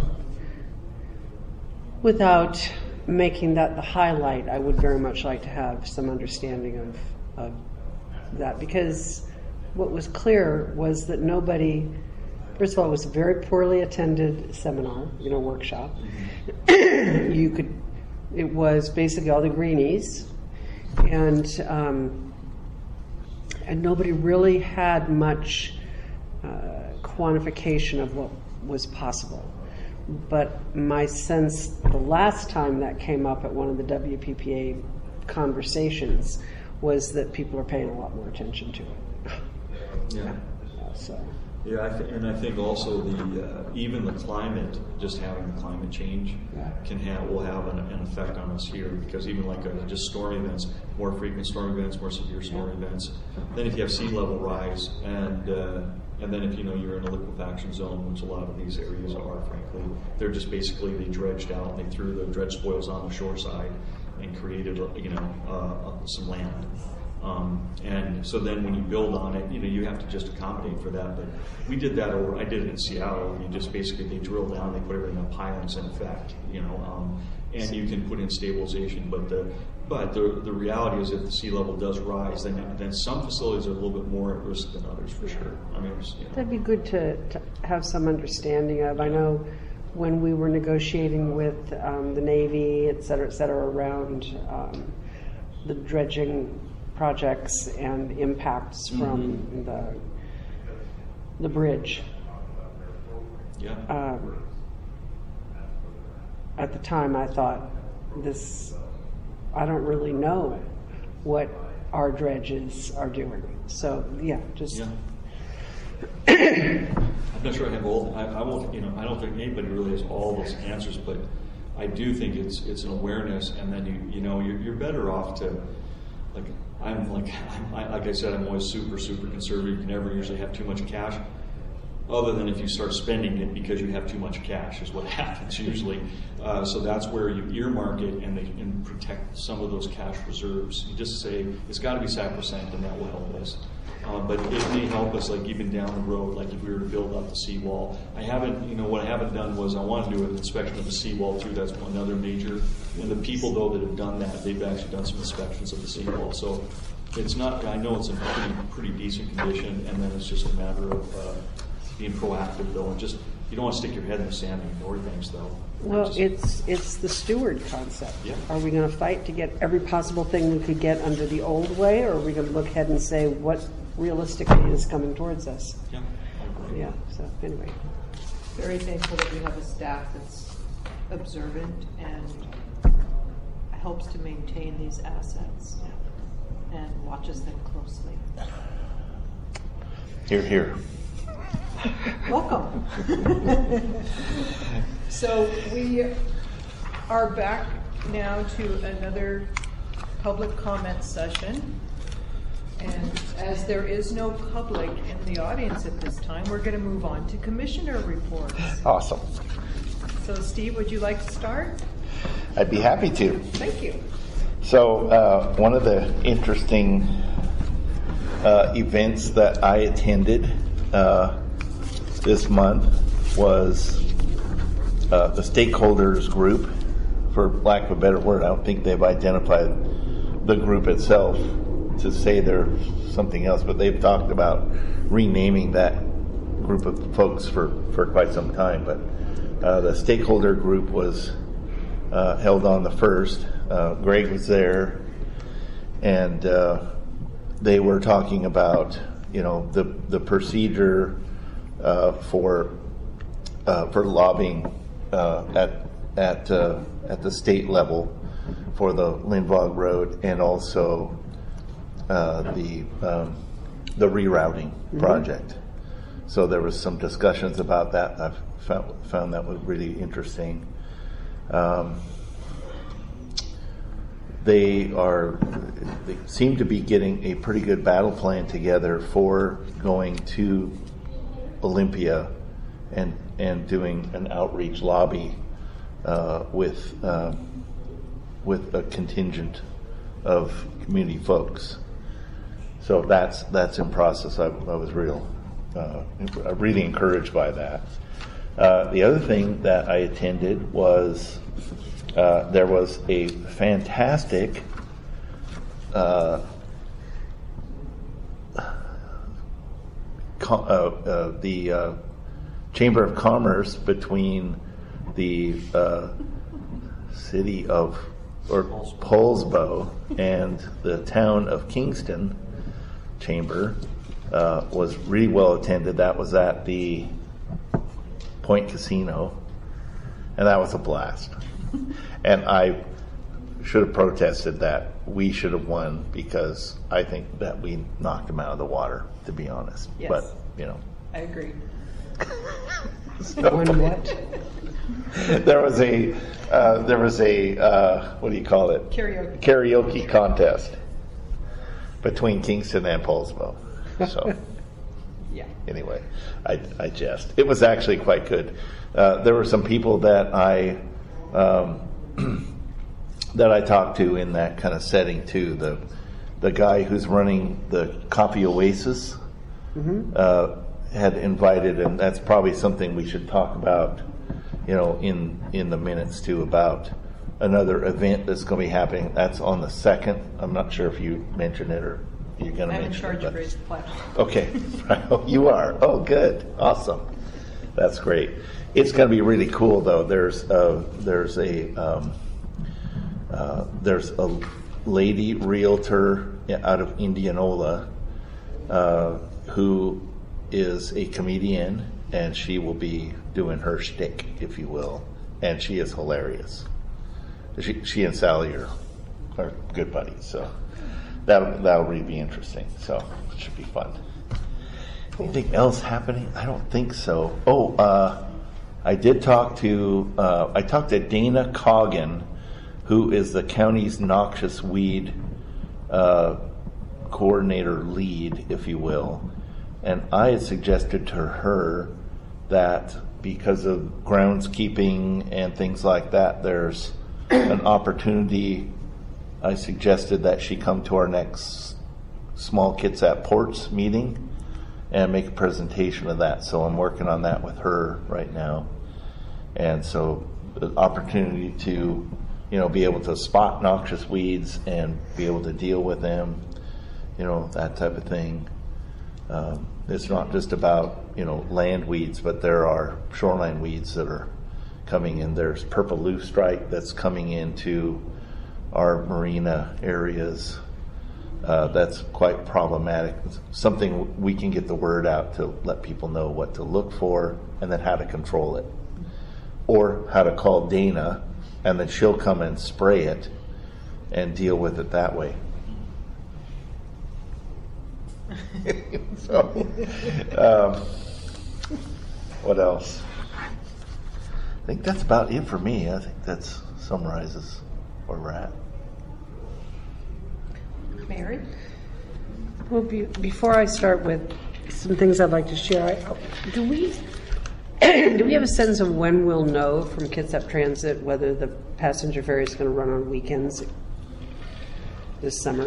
without making that the highlight, I would very much like to have some understanding of that, because what was clear was that nobody, first of all, it was a very poorly attended seminar, workshop. It was basically all the greenies, and nobody really had much quantification of what was possible. But my sense, the last time that came up at one of the WPPA conversations, was that people are paying a lot more attention to it. Yeah. So. Yeah, I think also even the climate, just having the climate change, will have an effect on us here, because even like just storm events, more frequent storm events, more severe storm events. Then if you have sea level rise, and then if you're in a liquefaction zone, which a lot of these areas are, frankly, they're just basically they dredged out, they threw the dredge spoils on the shore side and created some land. And so then when you build on it, you have to just accommodate for that. But we did that I did it in Seattle. You just basically, they drill down, they put everything on pilings in effect, and you can put in stabilization. But the reality is, if the sea level does rise, then some facilities are a little bit more at risk than others, for sure. I mean, that'd be good to have some understanding of. I know when we were negotiating with the Navy, et cetera, around the dredging projects and impacts from the bridge. Yeah. At the time, I thought, I don't really know what our dredges are doing. So, I'm not sure I have all. I won't. I don't think anybody really has all those answers, but I do think it's an awareness, and then you're better off to like I said, I'm always super conservative. You never usually have too much cash, other than if you start spending it because you have too much cash, is what happens usually. So that's where you earmark it and protect some of those cash reserves. You just say it's got to be sacrosanct, and that will help us. But it may help us, like even down the road, like if we were to build up the seawall. What I haven't done was I want to do an inspection of the seawall too. That's another major. And the people though that have done that, they've actually done some inspections of the seawall. So it's not. I know it's in pretty decent condition, and then it's just a matter of being proactive though, and just you don't want to stick your head in the sand and ignore things though. Well, it's the steward concept. Yeah. Are we going to fight to get every possible thing we could get under the old way, or are we going to look ahead and say what realistically is coming towards us? Yeah. Yeah. So anyway, Very thankful that we have a staff that's observant and helps to maintain these assets and watches them closely. Here. Welcome. So we are back now to another public comment session. And as there is no public in the audience at this time, we're going to move on to commissioner reports. Awesome. So Steve, would you like to start? I'd be happy to. Thank you. So one of the interesting events that I attended this month was the stakeholders group, for lack of a better word. I don't think they've identified the group itself to say they're something else, but they've talked about renaming that group of folks for quite some time. But the stakeholder group was held on the 1st. Greg was there, and they were talking about the procedure for lobbying at the state level for the Lindvog Road, and also the rerouting project. So there was some discussions about that. I found that was really interesting. They seem to be getting a pretty good battle plan together for going to Olympia and doing an outreach lobby with a contingent of community folks. So that's in process. I was really encouraged by that. The other thing that I attended was there was a fantastic the Chamber of Commerce between the city of Poulsbo and the town of Kingston Chamber was really well attended. That was at the Point Casino, and that was a blast. And I should have protested that. We should have won, because I think that we knocked them out of the water, to be honest. Yes. But I agree. on what? there was a what do you call it? Karaoke contest between Kingston and Poulsbo. So Yeah. anyway, I jest. It was actually quite good. There were some people that I talked to in that kind of setting too. The guy who's running the Coffee Oasis had invited, and that's probably something we should talk about, in the minutes too, about another event that's going to be happening. That's on the 2nd. I'm not sure if you mentioned it or you're going to I'm in mention charge it. of raising the flag. Okay. Oh, you are. Oh, good. Awesome. That's great. It's going to be really cool, though. There's a lady realtor out of Indianola who is a comedian, and she will be doing her shtick, if you will, and she is hilarious. She and Sally are good buddies, so that'll really be interesting. So it should be fun. Anything else happening? I don't think so. Oh, I did talk to Dana Coggin, who is the county's noxious weed coordinator lead, if you will. And I had suggested to her that because of groundskeeping and things like that, there's an opportunity. I suggested that she come to our next Small Kids at Ports meeting and make a presentation of that. So I'm working on that with her right now. And so the opportunity to, be able to spot noxious weeds and be able to deal with them, that type of thing. It's not just about, land weeds, but there are shoreline weeds that are coming in. There's purple loosestrife that's coming into our marina areas. That's quite problematic. It's something we can get the word out to let people know what to look for and then how to control it. Or how to call Dana and then she'll come and spray it and deal with it that way. So, what else? I think that's about it for me. I think that summarizes where we're at. Mary? Well, before I start with some things I'd like to share, do we have a sense of when we'll know from Kitsap Transit whether the passenger ferry is going to run on weekends this summer?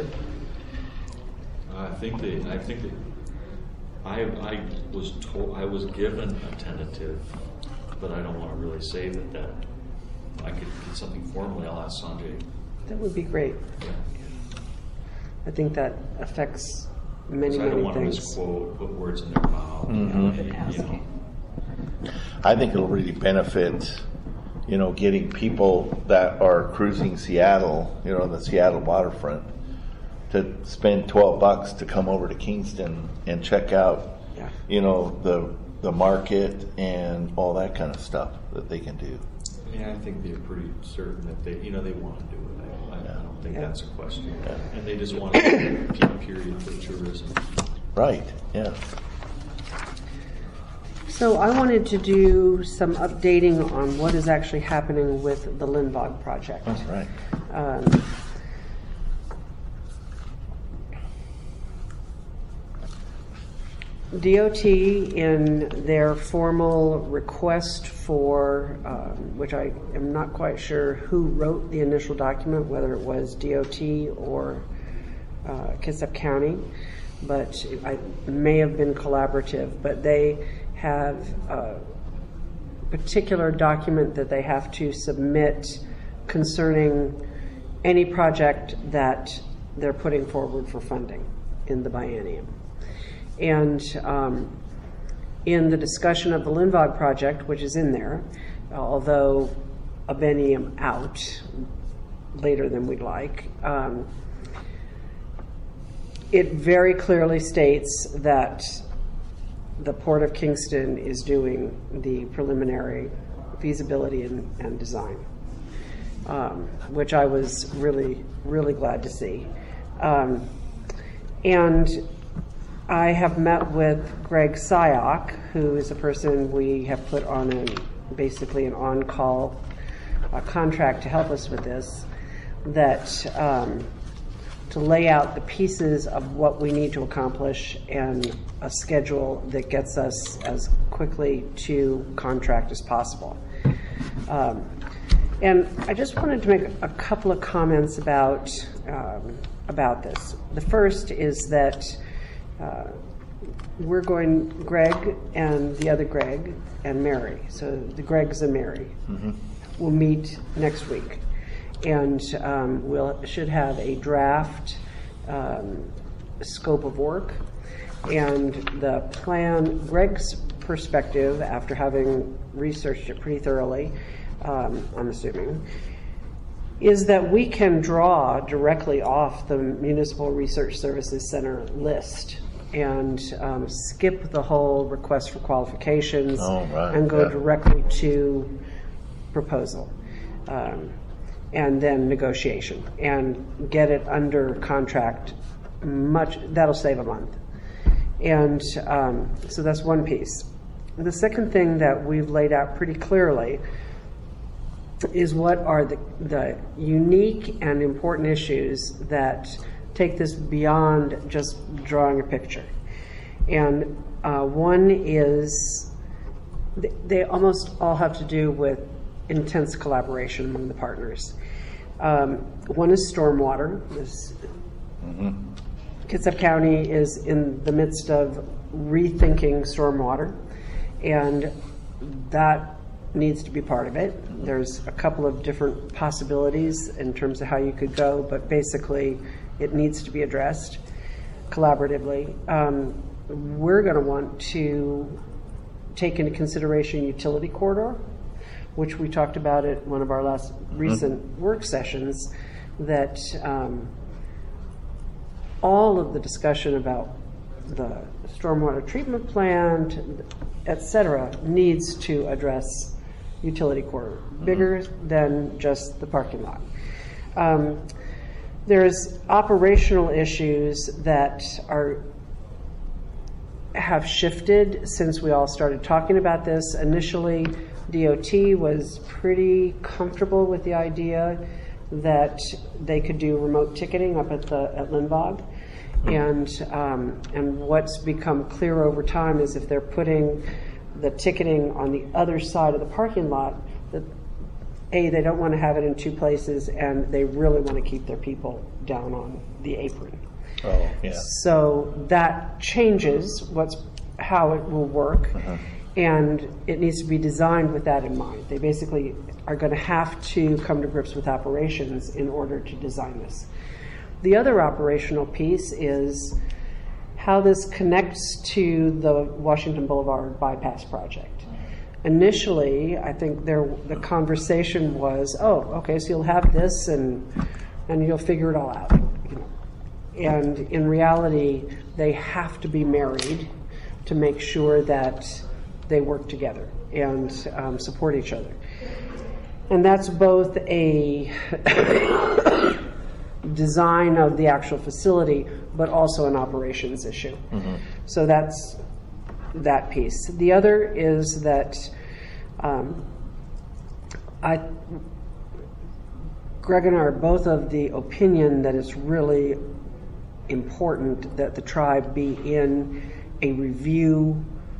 I was given a tentative, but I don't want to really say that I could get something formally. I'll ask Sanjay. That would be great. Yeah. I think that affects many, I don't many want things. to misquote, put words in their mouth. I think it'll really benefit, getting people that are cruising Seattle, the Seattle waterfront, to spend $12 to come over to Kingston and check out, the market and all that kind of stuff that they can do. Yeah, I think they're pretty certain that they want to do it. I don't think that's a question. Yeah. And they just want to keep a period for tourism. Right, yeah. So I wanted to do some updating on what is actually happening with the Lindvog project. That's right. DOT, in their formal request for, which I am not quite sure who wrote the initial document, whether it was DOT or Kitsap County, but it may have been collaborative, but they have a particular document that they have to submit concerning any project that they're putting forward for funding in the biennium. And in the discussion of the Lindvog project, which is in there, although a biennium out later than we'd like, it very clearly states that the Port of Kingston is doing the preliminary feasibility and design, which I was really, really glad to see. And I have met with Greg Syok, who is a person we have put on basically an on-call contract to help us with this, that to lay out the pieces of what we need to accomplish and a schedule that gets us as quickly to contract as possible. And I just wanted to make a couple of comments about this. The first is that Greg and the other Greg and Mary, so the Gregs and Mary, will meet next week. And should have a draft scope of work. And the plan, Greg's perspective, after having researched it pretty thoroughly, I'm assuming, is that we can draw directly off the Municipal Research Services Center list and skip the whole request for qualifications and go directly to proposal. And then negotiation and get it under contract that'll save a month. And so that's one piece. The second thing that we've laid out pretty clearly is what are the unique and important issues that take this beyond just drawing a picture. And one is, they almost all have to do with intense collaboration among the partners. One is stormwater. Kitsap County is in the midst of rethinking stormwater, and that needs to be part of it. There's a couple of different possibilities in terms of how you could go, but basically it needs to be addressed collaboratively. We're going to want to take into consideration utility corridor, which we talked about at one of our last recent work sessions, that all of the discussion about the stormwater treatment plant, et cetera, needs to address utility corridor, bigger than just the parking lot. There's operational issues that have shifted since we all started talking about this. Initially, DOT was pretty comfortable with the idea that they could do remote ticketing up at Lindvog. And what's become clear over time is if they're putting the ticketing on the other side of the parking lot, that they don't want to have it in two places, and they really want to keep their people down on the apron. Oh, yeah. So that changes how it will work, and it needs to be designed with that in mind. They basically are going to have to come to grips with operations in order to design this. The other operational piece is how this connects to the Washington Boulevard bypass project. Initially, I think the conversation was, oh, okay, so you'll have this and you'll figure it all out. And in reality, they have to be married to make sure that they work together and support each other. And that's both a design of the actual facility, but also an operations issue. So that's that piece. The other is that Greg and I are both of the opinion that it's really important that the tribe be in a review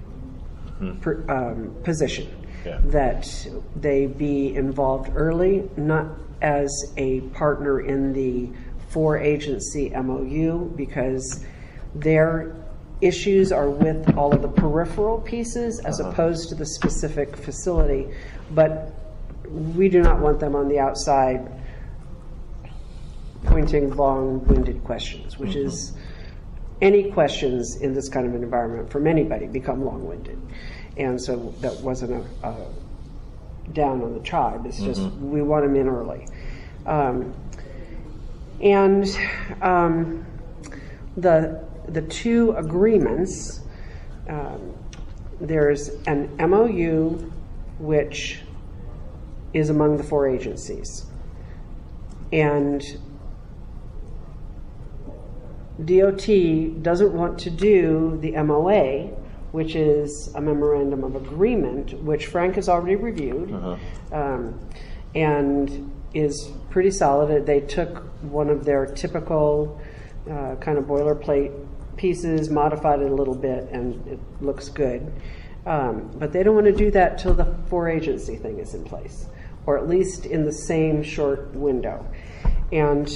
position, that they be involved early, not as a partner in the 4-agency MOU, because their issues are with all of the peripheral pieces as opposed to the specific facility. But we do not want them on the outside pointing long-winded questions, which is any questions in this kind of an environment from anybody become long-winded. And so that wasn't a down on the tribe. It's just we want them in early. The two agreements, there's an MOU which is among the 4 agencies. And DOT doesn't want to do the MOA, which is a memorandum of agreement, which Frank has already reviewed, and is pretty solid. They took one of their typical kind of boilerplate pieces, modified it a little bit, and it looks good. But they don't want to do that till the 4-agency thing is in place, or at least in the same short window. And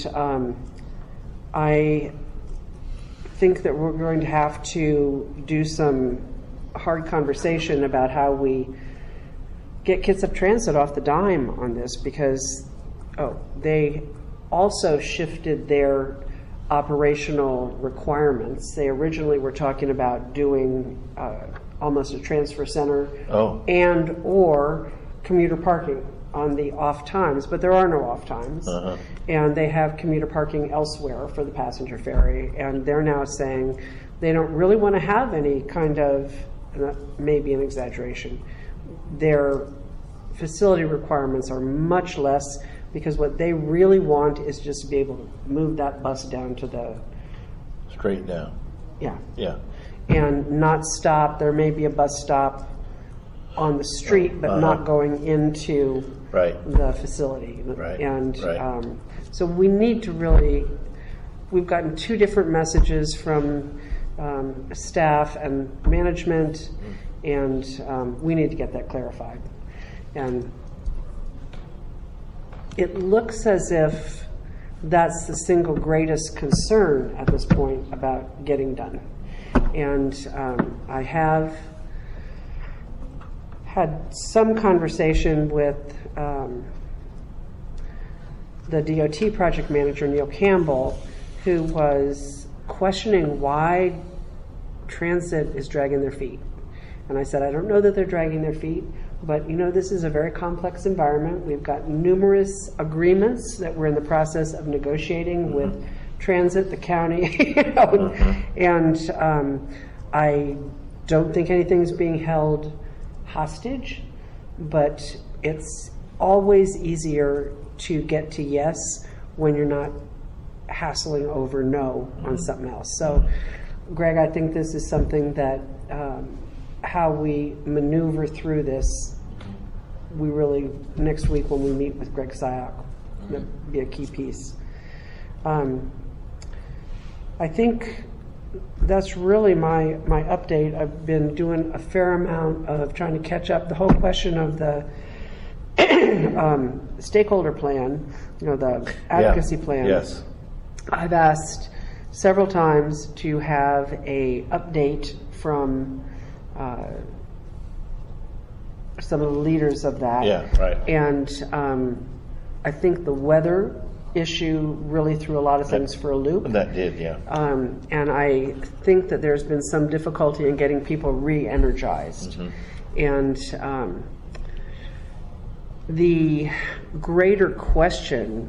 I think that we're going to have to do some hard conversation about how we get Kitsap Transit off the dime on this, because they also shifted their operational requirements. They originally were talking about doing almost a transfer center and or commuter parking on the off times, but there are no off times. And they have commuter parking elsewhere for the passenger ferry, and they're now saying they don't really want to have any kind of, maybe an exaggeration, their facility requirements are much less, because what they really want is just to be able to move that bus down to the... Straight down. Yeah. Yeah. and not stop. There may be a bus stop on the street, but not going into Right. the facility. Right, And right. so we need to really, we've gotten two different messages from staff and management, and we need to get that clarified. And it looks as if that's the single greatest concern at this point about getting done. And I have had some conversation with the DOT project manager, Neil Campbell, who was questioning why transit is dragging their feet. And I said, I don't know that they're dragging their feet, but this is a very complex environment. We've got numerous agreements that we're in the process of negotiating with transit, the county, and I don't think anything's being held hostage, but it's always easier to get to yes when you're not hassling over no on something else. So, Greg, I think this is something that how we maneuver through this, we really, next week when we meet with Greg Syock, that'll be a key piece. I think that's really my update. I've been doing a fair amount of trying to catch up. The whole question of the stakeholder plan, the advocacy plan. Yes. I've asked several times to have a update from some of the leaders of that. Yeah, right. And I think the weather issue really threw a lot of things for a loop. That did, yeah. And I think that there's been some difficulty in getting people re-energized. And the greater question,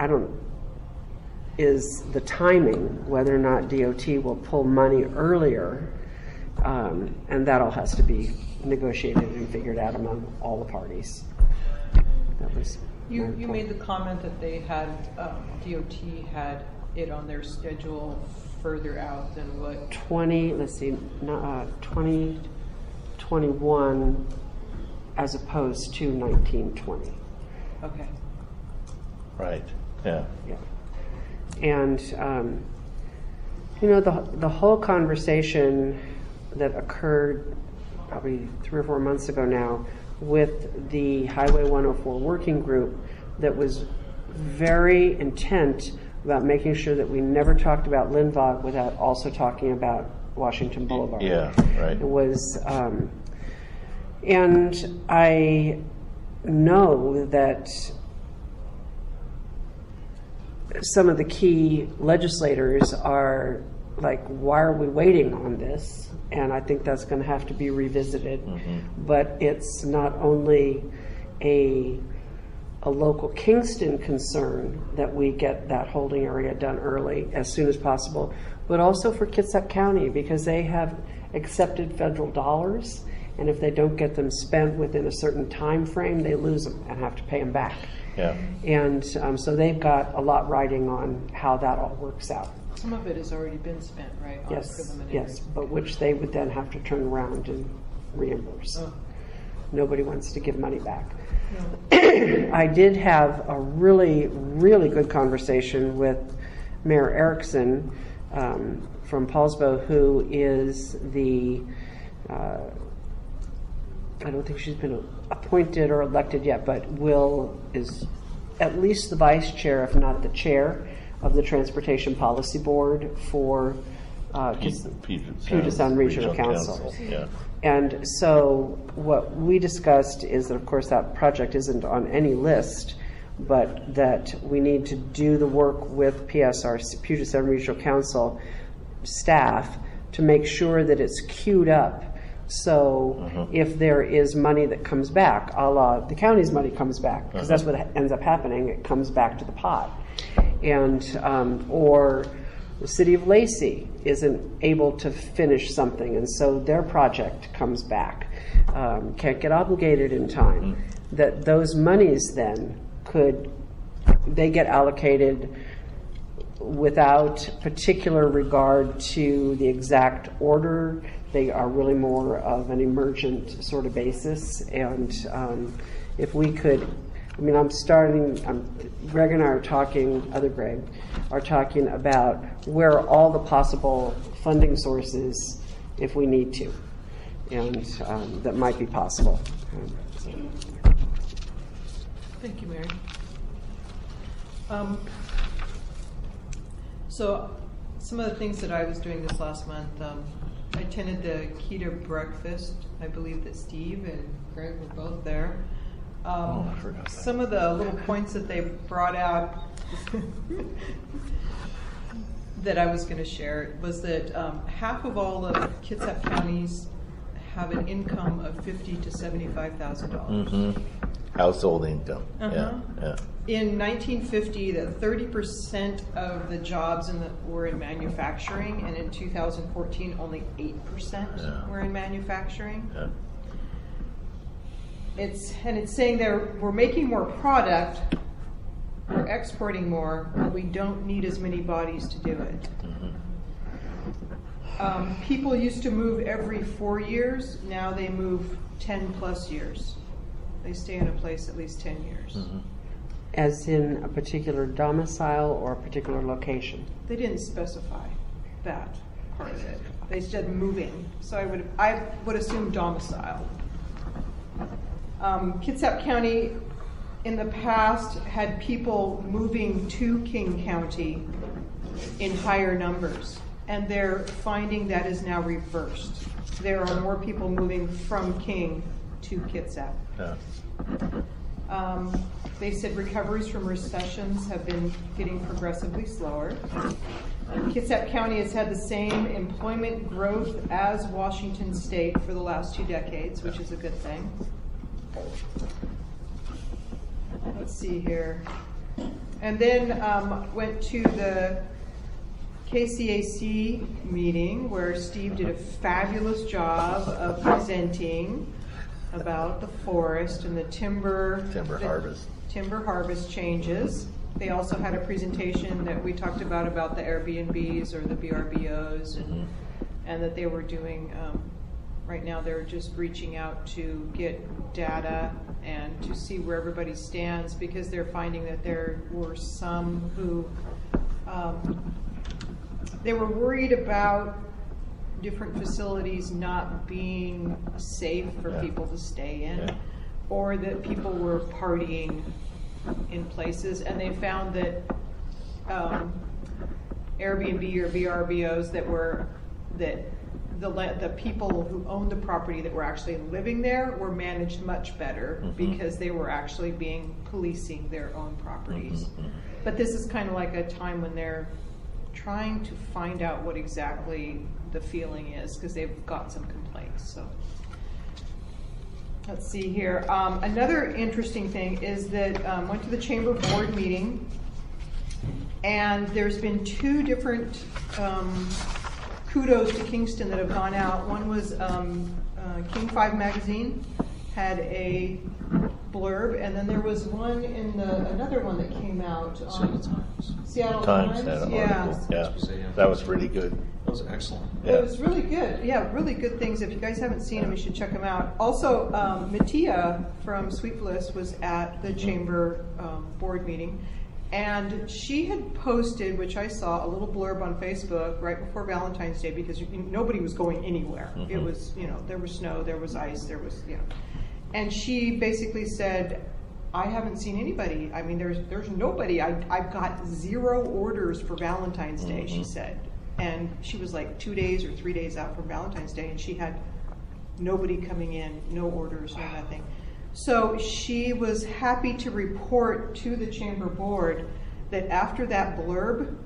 is the timing, whether or not DOT will pull money earlier, and that all has to be negotiated and figured out among all the parties. That was You made the comment that they had, DOT had it on their schedule further out than what? 2021 as opposed to 1920. Okay. Right, yeah. Yeah. And, the whole conversation that occurred probably 3 or 4 months ago now with the Highway 104 working group that was very intent about making sure that we never talked about Lindvog without also talking about Washington Boulevard. Yeah, right. It was, and I know that some of the key legislators are like, why are we waiting on this? And I think that's going to have to be revisited. But it's not only a local Kingston concern that we get that holding area done early as soon as possible, but also for Kitsap County, because they have accepted federal dollars, and if they don't get them spent within a certain time frame, they lose them and have to pay them back. Yeah. And so they've got a lot riding on how that all works out. Some of it has already been spent, right? On Yes, preliminary. yes, but which they would then have to turn around and reimburse. Oh. Nobody wants to give money back. I did have a really, really good conversation with Mayor Erickson from Paulsbo, who is the, I don't think she's been appointed or elected yet, but is at least the vice chair, if not the chair, of the Transportation Policy Board for Puget Sound Regional Council. Yeah. And so what we discussed is that, of course, that project isn't on any list, but that we need to do the work with PSR, Puget Sound Regional Council staff, to make sure that it's queued up. So if there is money that comes back, a la the county's money comes back, because that's what ends up happening, it comes back to the pot. And or the city of Lacey isn't able to finish something, and so their project comes back, can't get obligated in time, that those monies then they get allocated without particular regard to the exact order. They are really more of an emergent sort of basis. And if we could, I mean, Greg and I are talking, other Greg, are talking about where are all the possible funding sources if we need to, and that might be possible. Thank you, Mary. So some of the things that I was doing this last month, I attended the keto breakfast. I believe that Steve and Greg were both there. I forgot that. Some of the little points that they brought out that I was going to share was that half of all of Kitsap counties have an income of $50,000 to $75,000. Household income. Uh-huh. Yeah. In 1950, that 30% of the jobs were in manufacturing, and in 2014, only 8% were in manufacturing. Yeah. It's saying we're making more product, we're exporting more, but we don't need as many bodies to do it. People used to move every 4 years. Now they move 10 plus years. They stay in a place at least 10 years. As in a particular domicile or a particular location? They didn't specify that part of it. They said moving. So I would assume domicile. Kitsap County in the past had people moving to King County in higher numbers, and they're finding that is now reversed. There are more people moving from King to Kitsap. Yeah. They said recoveries from recessions have been getting progressively slower. Kitsap County has had the same employment growth as Washington State for the last 2 decades, which is a good thing. Let's see here. And then went to the KCAC meeting where Steve did a fabulous job of presenting about the forest and the timber harvest changes. They also had a presentation that we talked about the Airbnbs or the BRBOs, and that they were doing, right now they're just reaching out to get data and to see where everybody stands, because they're finding that there were some who, they were worried about different facilities not being safe for people to stay in, or that people were partying in places, and they found that Airbnb or VRBOs that the people who owned the property that were actually living there were managed much better, because they were actually policing their own properties. But this is kind of like a time when they're trying to find out what exactly the feeling is, because they've got some complaints. So let's see here. Another interesting thing is that went to the chamber board meeting, and there's been 2 different kudos to Kingston that have gone out. One was King 5 magazine had a blurb, and then there was one in another one that came out on Seattle Times. Had an article. Yeah, that was really good. That was excellent. Yeah. It was really good. Yeah, really good things. If you guys haven't seen them, you should check them out. Also, Mattia from Sweet Bliss was at the chamber board meeting, and she had posted, which I saw, a little blurb on Facebook right before Valentine's Day, because nobody was going anywhere. It was, there was snow, there was ice, there was, and she basically said, I haven't seen anybody. I mean, there's nobody. I've got 0 orders for Valentine's Day, she said. And she was like 2 days or 3 days out from Valentine's Day, and she had nobody coming in, no orders, no nothing. So she was happy to report to the chamber board that after that blurb,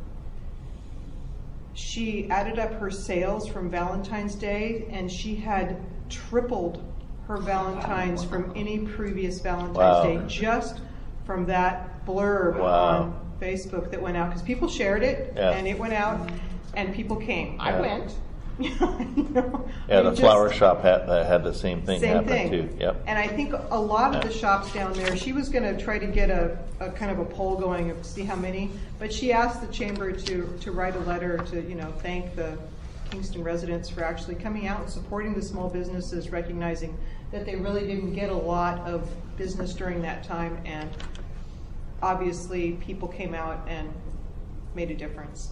she added up her sales from Valentine's Day, and she had tripled her Valentine's from any previous Valentine's Day, just from that blurb on Facebook that went out, because people shared it, and it went out, and people came. I went, I know. Yeah, the We flower just- shop had the same thing Same happen thing. too. Yep. And I think a lot of the shops down there, she was going to try to get a kind of a poll going to see how many, but she asked the chamber to write a letter to, thank the Kingston residents for actually coming out and supporting the small businesses, recognizing that they really didn't get a lot of business during that time, and obviously people came out and made a difference.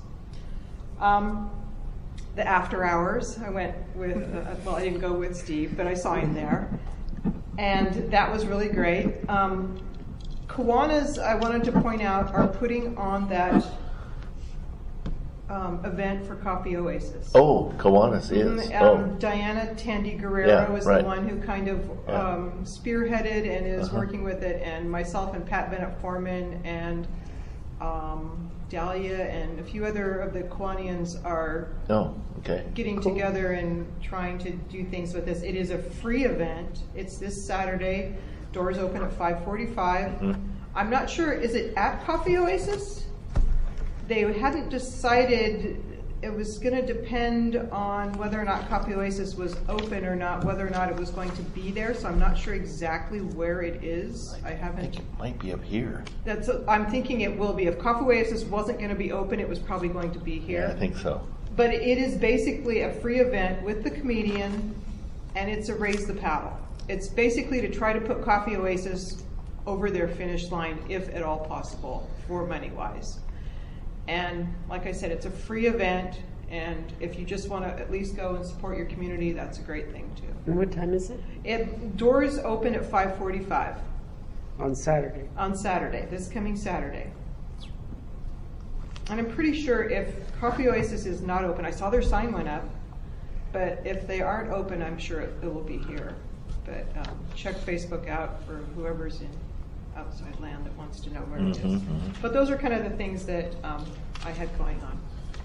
The after hours, I went with, I didn't go with Steve, but I saw him there. And that was really great. Kiwanis, I wanted to point out, are putting on that event for Coffee Oasis. Oh, Kiwanis is. Diana Tandy Guerrero Yeah, is right. the one who kind of spearheaded and is working with it, and myself and Pat Bennett Foreman and Dahlia and a few other of the Kiwanians are Oh, okay. getting together and trying to do things with this. It is a free event. It's this Saturday. Doors open at 5:45. I'm not sure, is it at Coffee Oasis? They hadn't decided. It was going to depend on whether or not Coffee Oasis was open or not, whether or not it was going to be there. So I'm not sure exactly where it is. I I haven't. think it might be up here. I'm thinking it will be. If Coffee Oasis wasn't going to be open, it was probably going to be here. Yeah, I think so. But it is basically a free event with the comedian, and it's a raise the paddle. It's basically to try to put Coffee Oasis over their finish line, if at all possible, for money-wise. And like I said, it's a free event, and if you just want to at least go and support your community, that's a great thing too. And what time is it? Doors open at 5:45 On Saturday. on Saturday, this coming Saturday. And I'm pretty sure if Coffee Oasis is not open, I saw their sign went up, but if they aren't open, I'm sure it will be here. But check Facebook out for whoever's in outside land that wants to know where it is. But those are kind of the things that I had going on.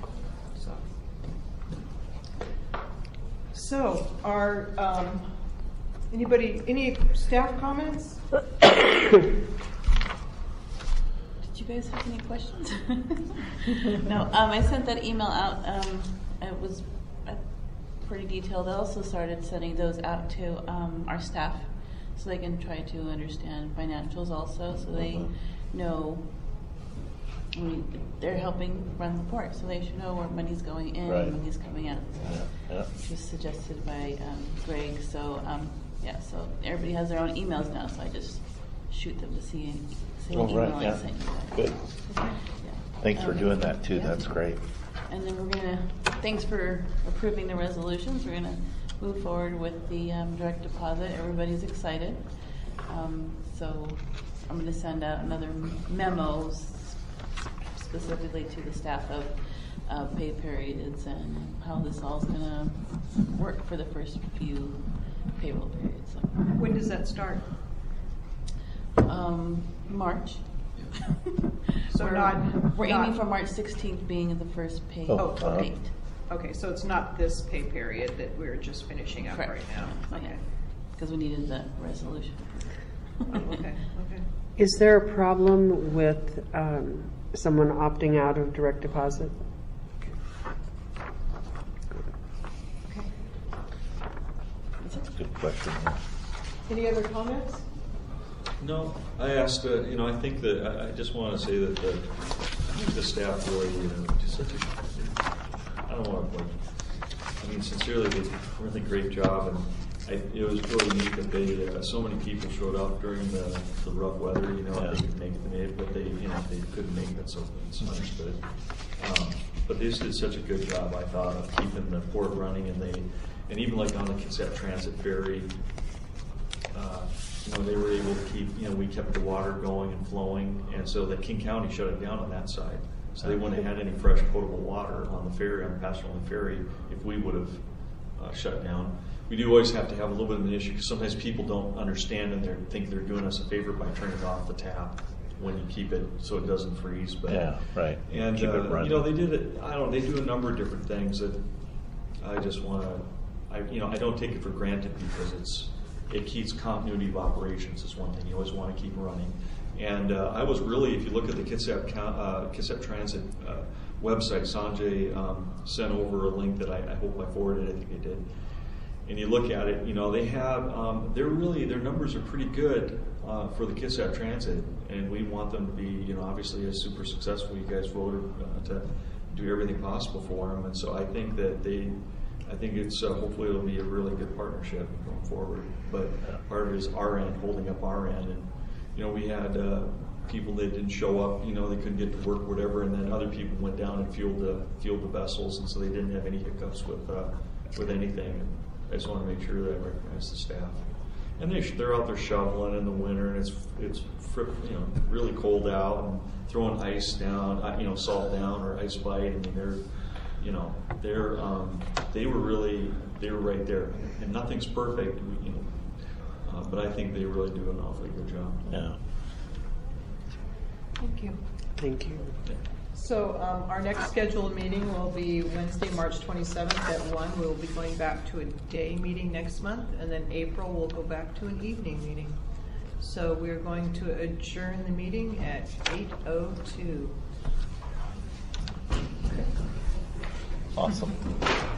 So are any staff comments? Did you guys have any questions? No, I sent that email out. It was pretty detailed. I also started sending those out to our staff so they can try to understand financials also, so they know. I mean, they're helping run the port, so they should know where money's going in Right. and money's coming out. Yeah. Which was suggested by Greg. So yeah, so everybody has their own emails now. So I just shoot them to see the Oh, email right, I yeah. sent you. Good. Yeah. Thanks for doing that too. yeah. That's great. And then thanks for approving the resolutions. We're gonna move forward with the direct deposit. Everybody's excited. So I'm gonna send out another memo specifically to the staff of pay periods and how this all's gonna work for the first few payroll periods. So, When does that start? March. So we're aiming not- for March 16th being the first pay Oh, date. Okay, so it's not this pay period that we're just finishing up Correct. right now. Okay. Because we needed the resolution. Oh, okay. Is there a problem with someone opting out of direct deposit? That's a good question. Any other comments? No, I asked, I think that, I just want to say that I think the staff really, just such a, I don't want to, sincerely, they did a really great job, and it was really neat that they, so many people showed up during the rough weather, Yeah. they could make it, but they, they couldn't make it, so it's understood. But they just did such a good job, I thought, of keeping the port running, and even like on the Kitsap Transit Ferry, they were able to keep, we kept the water going and flowing, and so that King County shut it down on that side. So they wouldn't have had any fresh potable water on the ferry, on the Pastoral Ferry, if we would have shut down. We do always have to have a little bit of an issue, because sometimes people don't understand and they think they're doing us a favor by turning off the tap when you keep it so it doesn't freeze. But, Yeah, right. And, Keep it running. they did it, they do a number of different things that I just want to, I don't take it for granted, because it keeps continuity of operations is one thing. You always want to keep running. And I was really, if you look at the Kitsap Transit website. Sanjay sent over a link that I hope I forwarded. I think I did. And you look at it, they have, their numbers are pretty good for the Kitsap Transit, and we want them to be, obviously as super successful. You guys voted to do everything possible for them, and so I think that I think it's hopefully it'll be a really good partnership going forward. But part of it is our end, holding up our end, and we had people that didn't show up, they couldn't get to work, whatever, and then other people went down and fueled the vessels, and so they didn't have any hiccups with anything. And I just want to make sure that I recognize the staff. And they're out there shoveling in the winter, and it's really cold out, and throwing ice down, salt down or ice bite. I mean, they were right there, and nothing's perfect, but I think they really do an awfully good job. Yeah. Thank you. Thank you. So our next scheduled meeting will be Wednesday, March 27th at 1. We'll be going back to a day meeting next month, and then April we'll go back to an evening meeting. So we're going to adjourn the meeting at 8:02. Awesome.